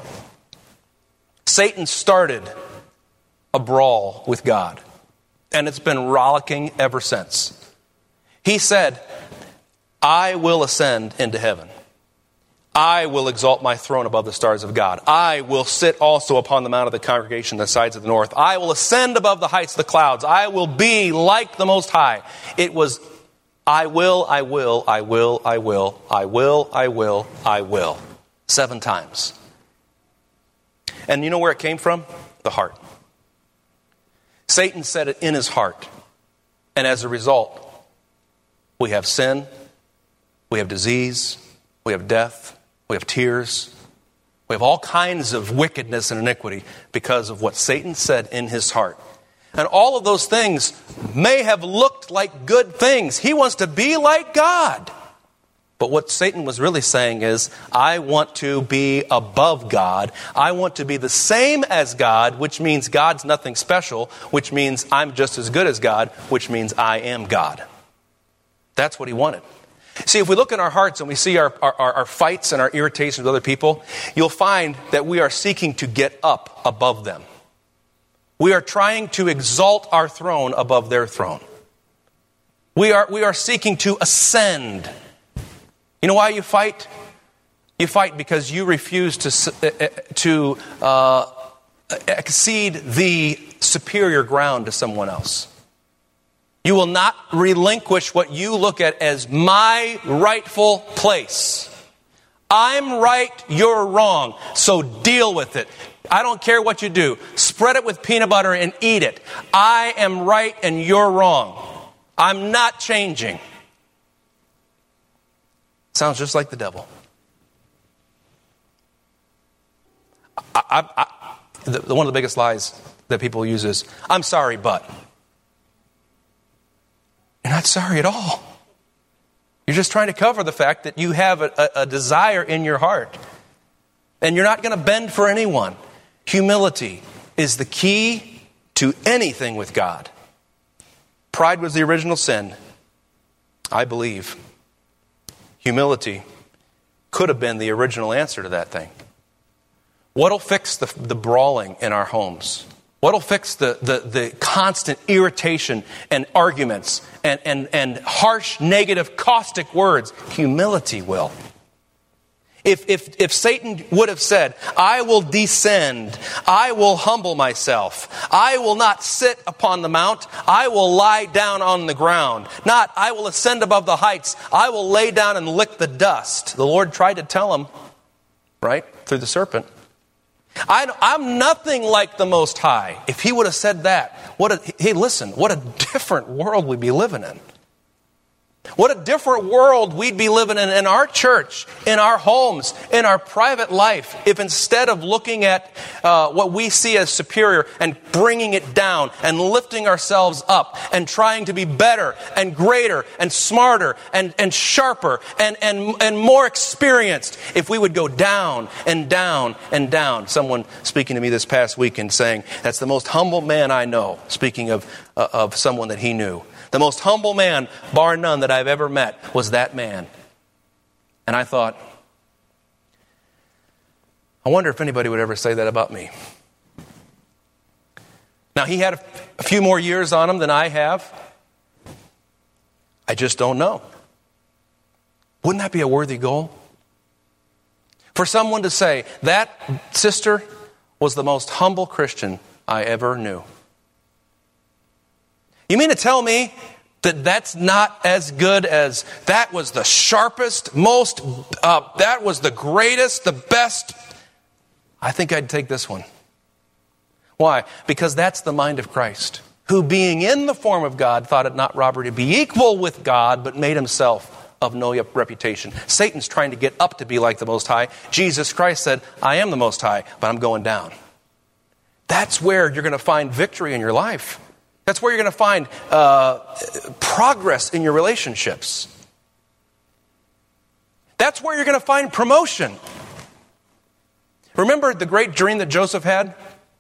Satan started a brawl with God, and it's been rollicking ever since. He said, I will ascend into heaven. I will exalt my throne above the stars of God. I will sit also upon the mount of the congregation, the sides of the north. I will ascend above the heights of the clouds. I will be like the Most High. It was, I will, I will, I will, I will, I will, I will, I will. 7 times. And you know where it came from? The heart. Satan said it in his heart. And as a result, we have sin, we have disease, we have death, we have tears, we have all kinds of wickedness and iniquity because of what Satan said in his heart. And all of those things may have looked like good things. He wants to be like God. But what Satan was really saying is, I want to be above God. I want to be the same as God, which means God's nothing special, which means I'm just as good as God, which means I am God. That's what he wanted. See, if we look in our hearts and we see our fights and our irritations with other people, you'll find that we are seeking to get up above them. We are trying to exalt our throne above their throne. We are seeking to ascend. You know why you fight? You fight because you refuse to exceed the superior ground to someone else. You will not relinquish what you look at as my rightful place. I'm right, you're wrong, so deal with it. I don't care what you do. Spread it with peanut butter and eat it. I am right and you're wrong. I'm not changing. Sounds just like the devil. One of the biggest lies that people use is, I'm sorry, but. You're not sorry at all. You're just trying to cover the fact that you have a desire in your heart. And you're not going to bend for anyone. Humility is the key to anything with God. Pride was the original sin. I believe humility could have been the original answer to that thing. What'll fix the brawling in our homes? What'll fix the constant irritation and arguments and harsh, negative, caustic words? Humility will. If Satan would have said, I will descend, I will humble myself, I will not sit upon the mount, I will lie down on the ground, not I will ascend above the heights, I will lay down and lick the dust. The Lord tried to tell him, right, through the serpent. I'm nothing like the Most High. If he would have said that, hey, listen, what a different world we'd be living in. What a different world we'd be living in our church, in our homes, in our private life, if instead of looking at what we see as superior and bringing it down and lifting ourselves up and trying to be better and greater and smarter and sharper and more experienced, if we would go down and down and down. Someone speaking to me this past week and saying, that's the most humble man I know, speaking of someone that he knew. The most humble man, bar none, that I've ever met was that man. And I thought, I wonder if anybody would ever say that about me. Now, he had a few more years on him than I have. I just don't know. Wouldn't that be a worthy goal? For someone to say, that sister was the most humble Christian I ever knew. You mean to tell me that that's not as good as that was the sharpest, that was the greatest, the best? I think I'd take this one. Why? Because that's the mind of Christ, who being in the form of God thought it not robbery to be equal with God, but made himself of no reputation. Satan's trying to get up to be like the Most High. Jesus Christ said, I am the Most High, but I'm going down. That's where you're going to find victory in your life. That's where you're going to find progress in your relationships. That's where you're going to find promotion. Remember the great dream that Joseph had?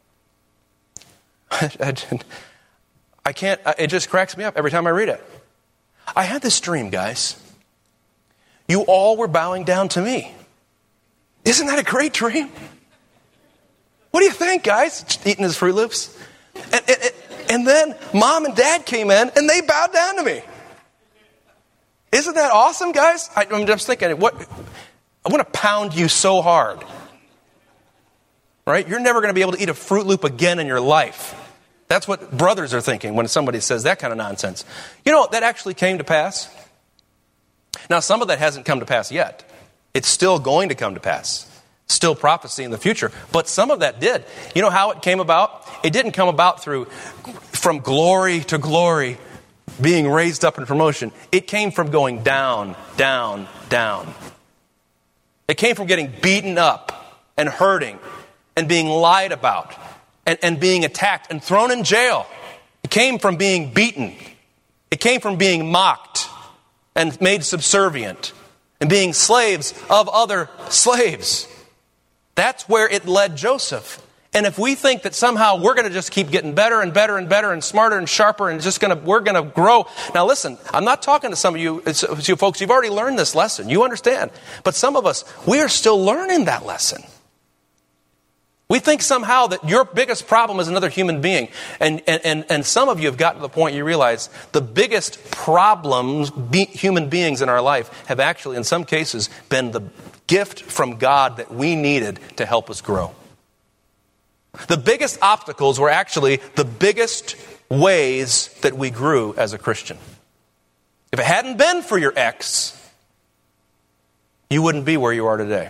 I can't, it just cracks me up every time I read it. I had this dream, guys. You all were bowing down to me. Isn't that a great dream? What do you think, guys? Eating his Fruit Loops. And then Mom and Dad came in and they bowed down to me. Isn't that awesome, guys? I'm just thinking, I want to pound you so hard. Right? You're never going to be able to eat a Fruit Loop again in your life. That's what brothers are thinking when somebody says that kind of nonsense. You know, that actually came to pass. Now, some of that hasn't come to pass yet. It's still going to come to pass. Still prophecy in the future. But some of that did. You know how it came about? It didn't come about from glory to glory, being raised up in promotion. It came from going down, down, down. It came from getting beaten up and hurting and being lied about and being attacked and thrown in jail. It came from being beaten. It came from being mocked and made subservient and being slaves of other slaves. That's where it led Joseph. And if we think that somehow we're going to just keep getting better and better and better and smarter and sharper and we're going to grow. Now listen, I'm not talking to some of you folks, you've already learned this lesson. You understand. But some of us, we are still learning that lesson. We think somehow that your biggest problem is another human being. And some of you have gotten to the point you realize the biggest problems human beings in our life have actually, in some cases, been the gift from God that we needed to help us grow. The biggest obstacles were actually the biggest ways that we grew as a Christian. If it hadn't been for your ex, you wouldn't be where you are today.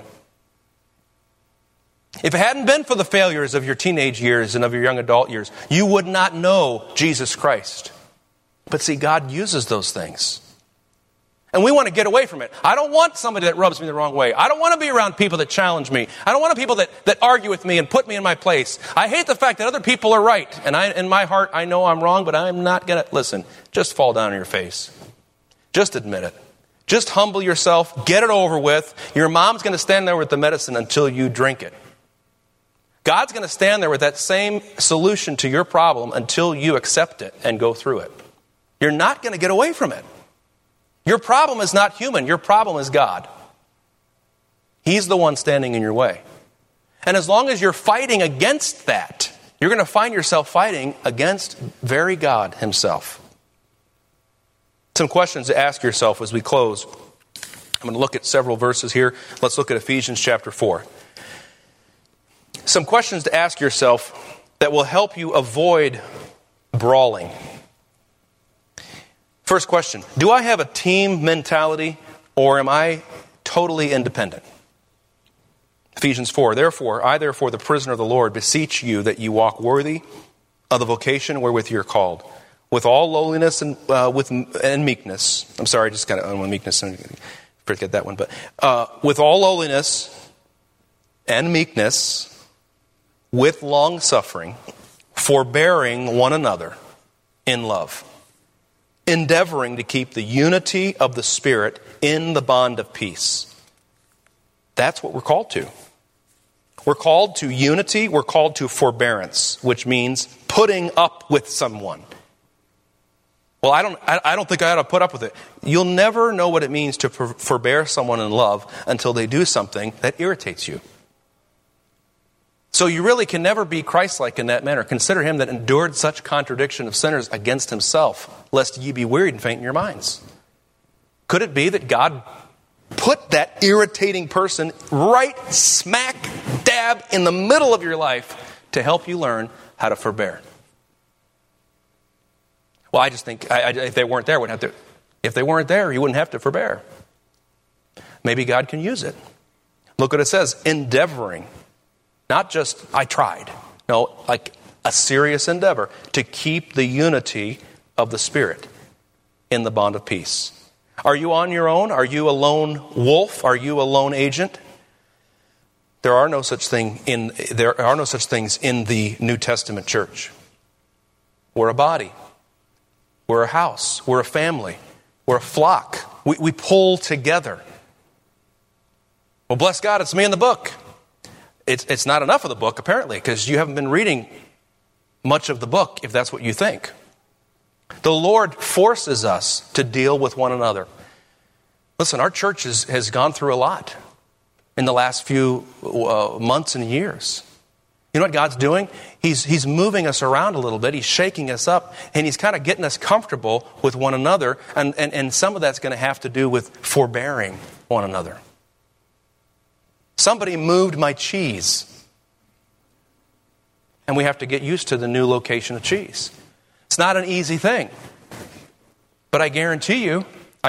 If it hadn't been for the failures of your teenage years and of your young adult years, you would not know Jesus Christ. But see, God uses those things. And we want to get away from it. I don't want somebody that rubs me the wrong way. I don't want to be around people that challenge me. I don't want people that argue with me and put me in my place. I hate the fact that other people are right. And in my heart, I know I'm wrong, but I'm not going to... Listen, just fall down on your face. Just admit it. Just humble yourself. Get it over with. Your mom's going to stand there with the medicine until you drink it. God's going to stand there with that same solution to your problem until you accept it and go through it. You're not going to get away from it. Your problem is not human. Your problem is God. He's the one standing in your way. And as long as you're fighting against that, you're going to find yourself fighting against very God himself. Some questions to ask yourself as we close. I'm going to look at several verses here. Let's look at Ephesians chapter 4. Some questions to ask yourself that will help you avoid brawling. First question, do I have a team mentality or am I totally independent? Ephesians 4, therefore, the prisoner of the Lord, beseech you that you walk worthy of the vocation wherewith you're called, with all lowliness and meekness. I'm sorry, just kind of on meekness. Forget that one. But with all lowliness and meekness, with long suffering, forbearing one another in love, endeavoring to keep the unity of the Spirit in the bond of peace. That's what we're called to. We're called to unity. We're called to forbearance, which means putting up with someone. Well, I don't think I ought to put up with it. You'll never know what it means to forbear someone in love until they do something that irritates you. So you really can never be Christ-like in that manner. Consider him that endured such contradiction of sinners against himself, lest ye be wearied and faint in your minds. Could it be that God put that irritating person right smack dab in the middle of your life to help you learn how to forbear? Well, I just think if they weren't there, if they weren't there, you wouldn't have to forbear. Maybe God can use it. Look what it says, endeavoring. Not just, I tried. No, like a serious endeavor to keep the unity of the Spirit in the bond of peace. Are you on your own? Are you a lone wolf? Are you a lone agent? There are no such things in the New Testament church. We're a body. We're a house. We're a family. We're a flock. We pull together. Well, bless God, it's me in the book. It's not enough of the book, apparently, because you haven't been reading much of the book, if that's what you think. The Lord forces us to deal with one another. Listen, our church has gone through a lot in the last few months and years. You know what God's doing? He's moving us around a little bit. He's shaking us up, and he's kind of getting us comfortable with one another. And some of that's going to have to do with forbearing one another. Somebody moved my cheese. And we have to get used to the new location of cheese. It's not an easy thing. But I guarantee you,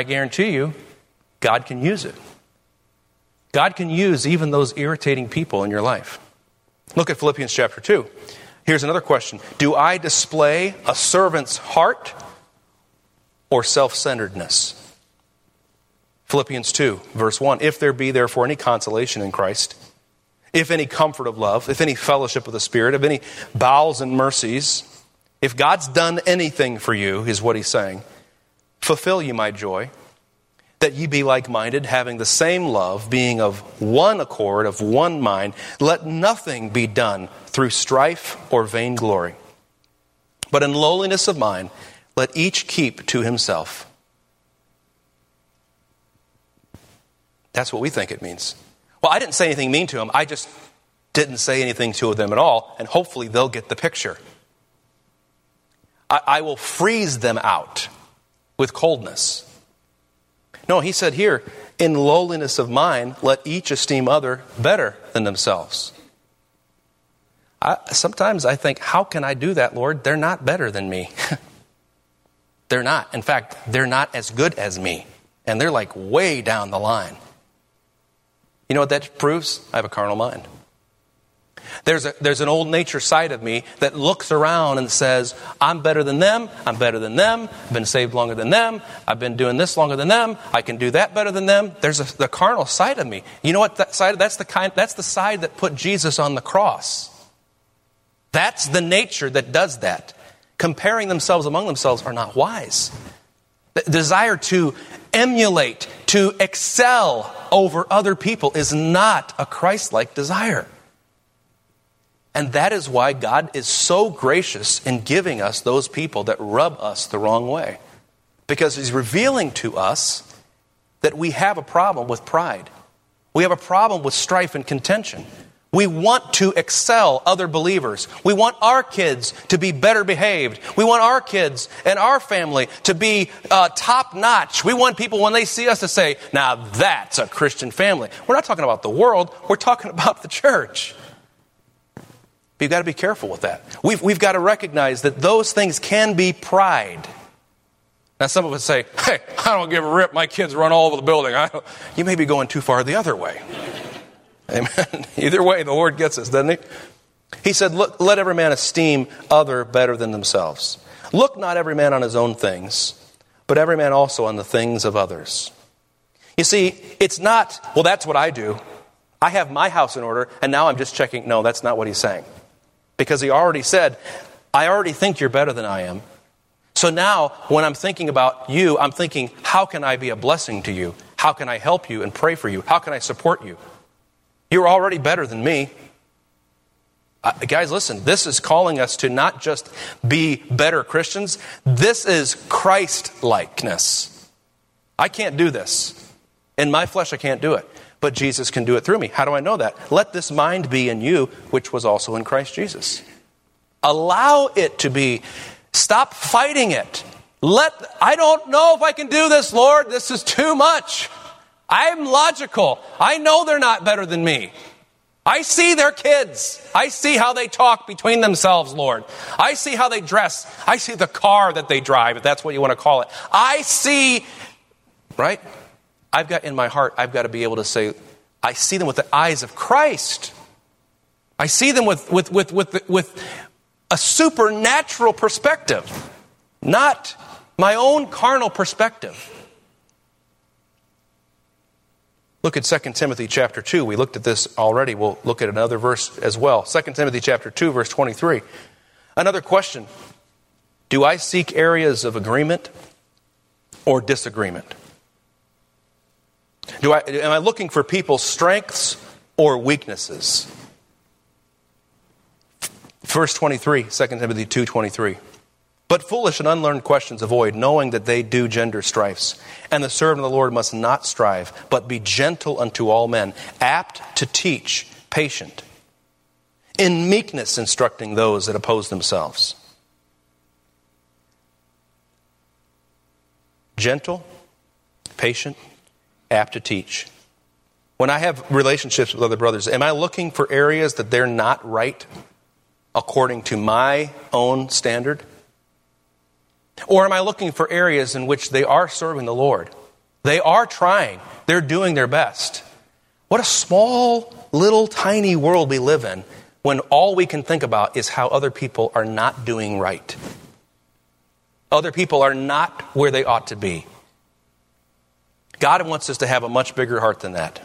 God can use it. God can use even those irritating people in your life. Look at Philippians chapter 2. Here's another question. Do I display a servant's heart or self-centeredness? Philippians 2, verse 1. If there be therefore any consolation in Christ, if any comfort of love, if any fellowship of the Spirit, if any bowels and mercies, if God's done anything for you, is what he's saying, fulfill ye my joy, that ye be like-minded, having the same love, being of one accord, of one mind. Let nothing be done through strife or vainglory, but in lowliness of mind, let each keep to himself. That's what we think it means. Well, I didn't say anything mean to them. I just didn't say anything to them at all, and hopefully they'll get the picture. I will freeze them out with coldness. No, he said here, in lowliness of mind, let each esteem other better than themselves. Sometimes I think, how can I do that, Lord? They're not better than me. They're not. In fact, they're not as good as me. And they're like way down the line. You know what that proves? I have a carnal mind. There's an old nature side of me that looks around and says, I'm better than them, I'm better than them, I've been saved longer than them, I've been doing this longer than them, I can do that better than them. There's the carnal side of me. You know what that side? That's the side that put Jesus on the cross. That's the nature that does that. Comparing themselves among themselves are not wise. The desire to emulate, to excel over other people is not a Christ-like desire. And that is why God is so gracious in giving us those people that rub us the wrong way. Because he's revealing to us that we have a problem with pride. We have a problem with strife and contention. We want to excel other believers. We want our kids to be better behaved. We want our kids and our family to be top notch. We want people, when they see us, to say, now that's a Christian family. We're not talking about the world. We're talking about the church. But you've got to be careful with that. We've got to recognize that those things can be pride. Now, some of us say, hey, I don't give a rip. My kids run all over the building. You may be going too far the other way. Amen. Either way, the Lord gets us, doesn't he? He said, look, let every man esteem other better than themselves. Look not every man on his own things, but every man also on the things of others. You see, it's not, well, that's what I do. I have my house in order, and now I'm just checking. No, that's not what he's saying. Because he already said, I already think you're better than I am. So now, when I'm thinking about you, I'm thinking, how can I be a blessing to you? How can I help you and pray for you? How can I support you? You're already better than me. Guys, listen, this is calling us to not just be better Christians. This is Christ-likeness. I can't do this. In my flesh, I can't do it. But Jesus can do it through me. How do I know that? Let this mind be in you, which was also in Christ Jesus. Allow it to be. Stop fighting it. I don't know if I can do this, Lord. This is too much. I'm logical. I know they're not better than me. I see their kids. I see how they talk between themselves, Lord. I see how they dress. I see the car that they drive, if that's what you want to call it. I see, right? I've got in my heart, I've got to be able to say, I see them with the eyes of Christ. I see them with a supernatural perspective, not my own carnal perspective. Look at 2 Timothy chapter 2. We looked at this already. We'll look at another verse as well. 2 Timothy chapter 2, verse 23. Another question. Do I seek areas of agreement or disagreement? Am I looking for people's strengths or weaknesses? Verse 23, 2 Timothy 2:23. But foolish and unlearned questions avoid, knowing that they do gender strifes. And the servant of the Lord must not strive, but be gentle unto all men, apt to teach, patient, in meekness instructing those that oppose themselves. Gentle, patient, apt to teach. When I have relationships with other brothers, am I looking for areas that they're not right according to my own standard? Or am I looking for areas in which they are serving the Lord? They are trying. They're doing their best. What a small, little, tiny world we live in when all we can think about is how other people are not doing right. Other people are not where they ought to be. God wants us to have a much bigger heart than that.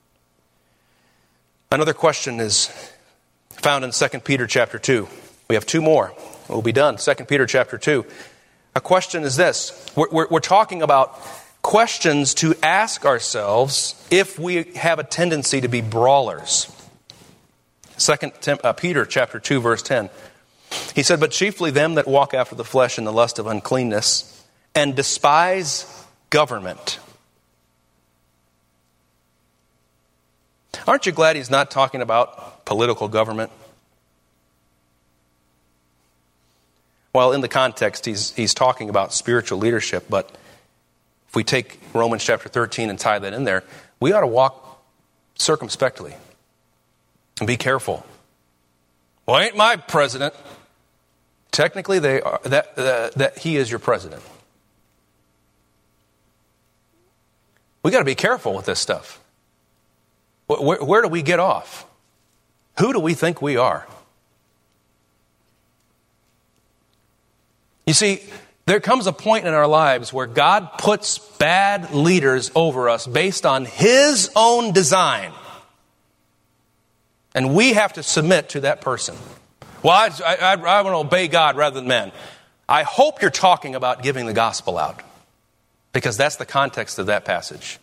Another question is found in 2 Peter chapter 2. We have two more. We'll be done. 2 Peter chapter 2. A question is this. We're talking about questions to ask ourselves if we have a tendency to be brawlers. 2 Peter chapter 2, verse 10. He said, but chiefly them that walk after the flesh in the lust of uncleanness and despise government. Aren't you glad he's not talking about political government? Well, in the context, he's talking about spiritual leadership, but if we take Romans chapter 13 and tie that in there, we ought to walk circumspectly and be careful. Well, ain't my president. Technically, they are that he is your president. We got to be careful with this stuff. Where do we get off? Who do we think we are? You see, there comes a point in our lives where God puts bad leaders over us based on His own design. And we have to submit to that person. Well, I want to obey God rather than men. I hope you're talking about giving the gospel out, because that's the context of that passage.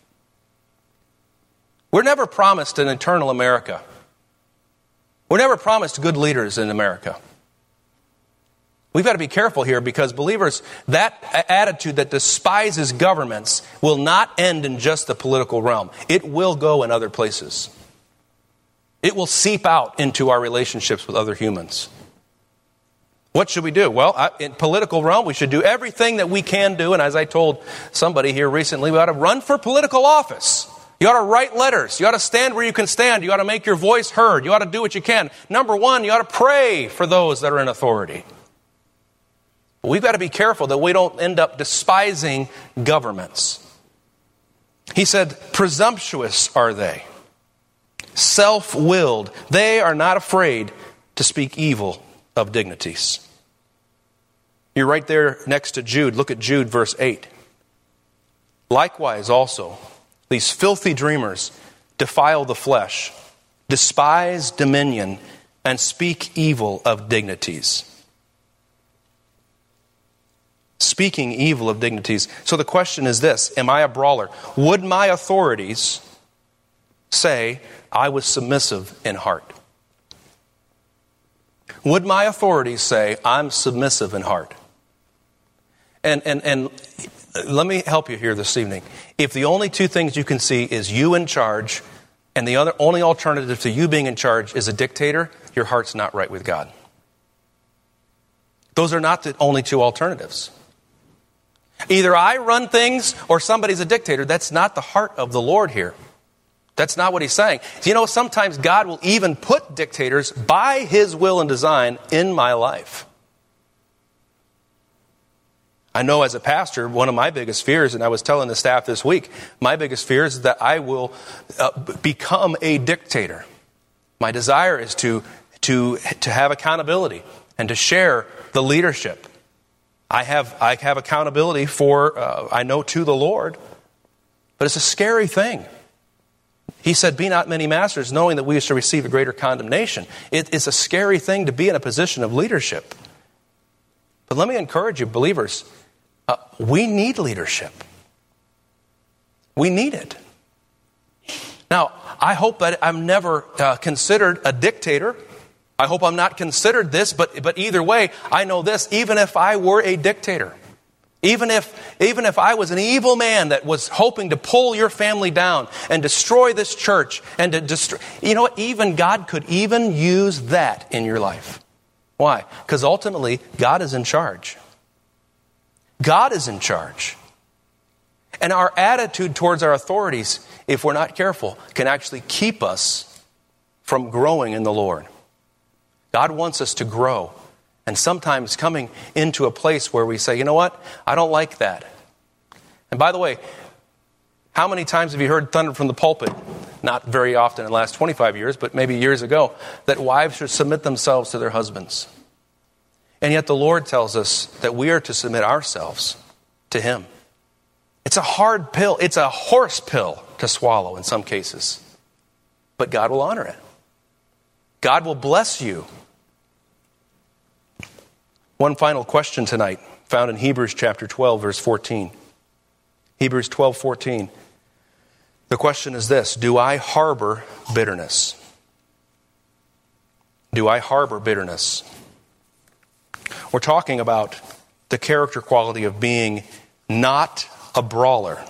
We're never promised an eternal America. We're never promised good leaders in America. We've got to be careful here, because believers, that attitude that despises governments will not end in just the political realm. It will go in other places. It will seep out into our relationships with other humans. What should we do? Well, in political realm, we should do everything that we can do. And as I told somebody here recently, we ought to run for political office. You ought to write letters. You ought to stand where you can stand. You ought to make your voice heard. You ought to do what you can. Number one, you ought to pray for those that are in authority. But we've got to be careful that we don't end up despising governments. He said, presumptuous are they, self-willed. They are not afraid to speak evil of dignities. You're right there next to Jude. Look at Jude, verse 8. Likewise also, these filthy dreamers defile the flesh, despise dominion, and speak evil of dignities. Speaking evil of dignities. So the question is this: am I a brawler? Would my authorities say I was submissive in heart? Would my authorities say I'm submissive in heart? And let me help you here this evening. If the only two things you can see is you in charge, and the only alternative to you being in charge is a dictator, your heart's not right with God. Those are not the only two alternatives. Either I run things or somebody's a dictator. That's not the heart of the Lord here. That's not what he's saying. You know, sometimes God will even put dictators by his will and design in my life. I know as a pastor, one of my biggest fears, and I was telling the staff this week, my biggest fear is that I will become a dictator. My desire is to have accountability and to share the leadership. I have accountability for, I know, to the Lord, but it's a scary thing. He said, be not many masters, knowing that we shall receive a greater condemnation. It's a scary thing to be in a position of leadership. But let me encourage you, believers, we need leadership. We need it. Now, I hope that I'm never considered a dictator. I hope I'm not considered this, but either way, I know this: even if I were a dictator, even if I was an evil man that was hoping to pull your family down and destroy this church and to destroy, you know what? Even God could even use that in your life. Why? Because ultimately, God is in charge. God is in charge. And our attitude towards our authorities, if we're not careful, can actually keep us from growing in the Lord. God wants us to grow. And sometimes coming into a place where we say, you know what? I don't like that. And by the way, how many times have you heard thunder from the pulpit? Not very often in the last 25 years, but maybe years ago, that wives should submit themselves to their husbands. And yet the Lord tells us that we are to submit ourselves to Him. It's a hard pill. It's a horse pill to swallow in some cases. But God will honor it. God will bless you. One final question tonight, found in Hebrews chapter 12, verse 14. Hebrews 12:14. The question is this: do I harbor bitterness? Do I harbor bitterness? We're talking about the character quality of being not a brawler.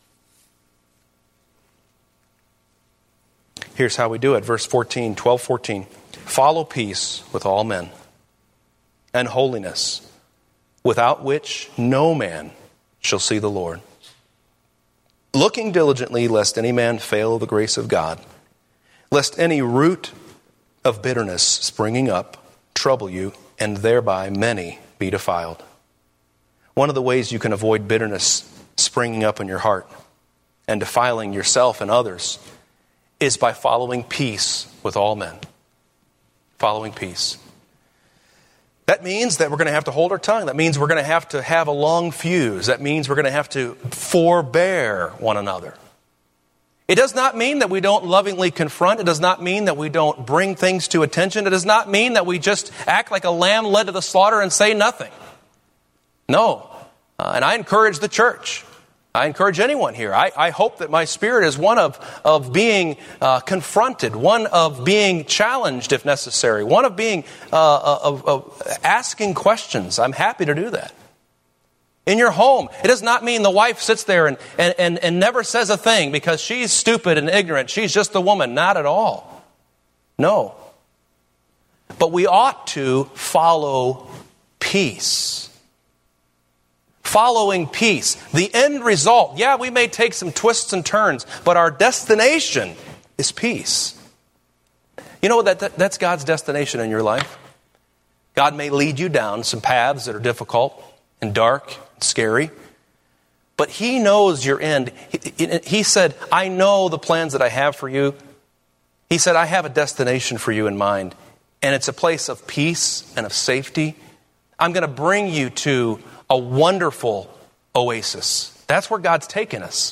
Here's how we do it. Verse 14, 12:14. Follow peace with all men and holiness, without which no man shall see the Lord. Looking diligently, lest any man fail of the grace of God, lest any root of bitterness springing up trouble you, and thereby many be defiled. One of the ways you can avoid bitterness springing up in your heart and defiling yourself and others is by following peace with all men. Following peace. That means that we're going to have to hold our tongue. That means we're going to have a long fuse. That means we're going to have to forbear one another. It does not mean that we don't lovingly confront. It does not mean that we don't bring things to attention. It does not mean that we just act like a lamb led to the slaughter and say nothing. No. And I encourage the church. I encourage anyone here. I hope that my spirit is one of being confronted, one of being challenged if necessary, one of being of asking questions. I'm happy to do that. In your home, it does not mean the wife sits there and never says a thing because she's stupid and ignorant. She's just the woman. Not at all. No. But we ought to follow peace. Following peace. The end result, yeah, we may take some twists and turns, but our destination is peace. You know that's God's destination in your life? God may lead you down some paths that are difficult and dark and scary, but He knows your end. He said, I know the plans that I have for you. He said, I have a destination for you in mind, and it's a place of peace and of safety, I'm going to bring you to a wonderful oasis. That's where God's taken us.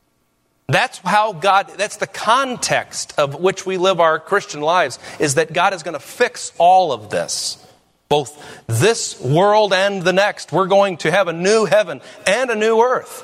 That's the context of which we live our Christian lives, is that God is going to fix all of this. Both this world and the next. We're going to have a new heaven and a new earth.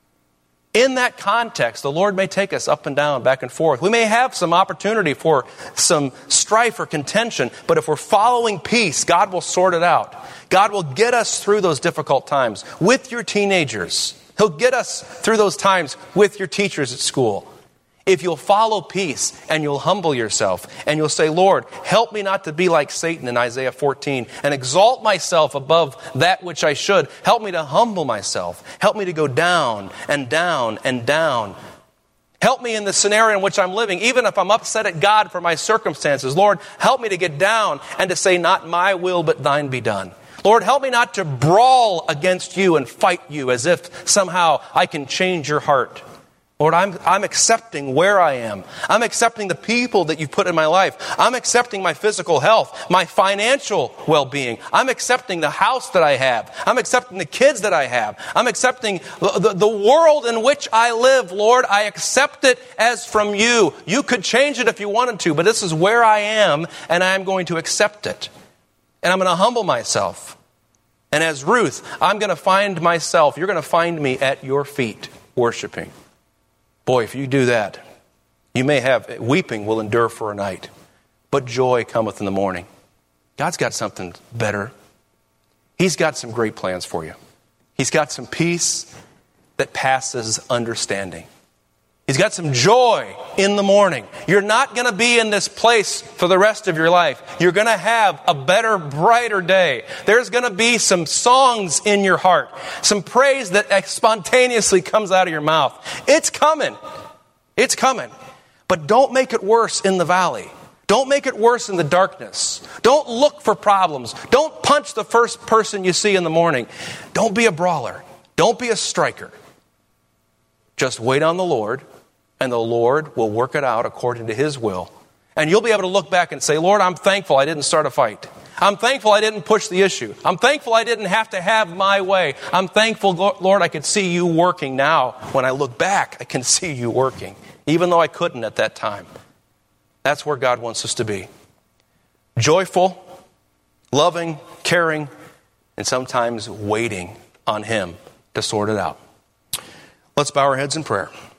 In that context, the Lord may take us up and down, back and forth. We may have some opportunity for some strife or contention, but if we're following peace, God will sort it out. God will get us through those difficult times with your teenagers. He'll get us through those times with your teachers at school. If you'll follow peace and you'll humble yourself and you'll say, Lord, help me not to be like Satan in Isaiah 14 and exalt myself above that which I should. Help me to humble myself. Help me to go down and down and down. Help me in the scenario in which I'm living, even if I'm upset at God for my circumstances. Lord, help me to get down and to say, not my will, but thine be done. Lord, help me not to brawl against you and fight you as if somehow I can change your heart. Lord, I'm accepting where I am. I'm accepting the people that you've put in my life. I'm accepting my physical health, my financial well-being. I'm accepting the house that I have. I'm accepting the kids that I have. I'm accepting the world in which I live. Lord, I accept it as from you. You could change it if you wanted to, but this is where I am, and I'm going to accept it. And I'm going to humble myself. And as Ruth, I'm going to find myself, you're going to find me at your feet, worshiping. Boy, if you do that, you may have, weeping will endure for a night, but joy cometh in the morning. God's got something better. He's got some great plans for you. He's got some peace that passes understanding. He's got some joy in the morning. You're not going to be in this place for the rest of your life. You're going to have a better, brighter day. There's going to be some songs in your heart, some praise that spontaneously comes out of your mouth. It's coming. It's coming. But don't make it worse in the valley. Don't make it worse in the darkness. Don't look for problems. Don't punch the first person you see in the morning. Don't be a brawler. Don't be a striker. Just wait on the Lord, and the Lord will work it out according to His will. And you'll be able to look back and say, Lord, I'm thankful I didn't start a fight. I'm thankful I didn't push the issue. I'm thankful I didn't have to have my way. I'm thankful, Lord, I could see you working now. When I look back, I can see you working, even though I couldn't at that time. That's where God wants us to be. Joyful, loving, caring, and sometimes waiting on Him to sort it out. Let's bow our heads in prayer.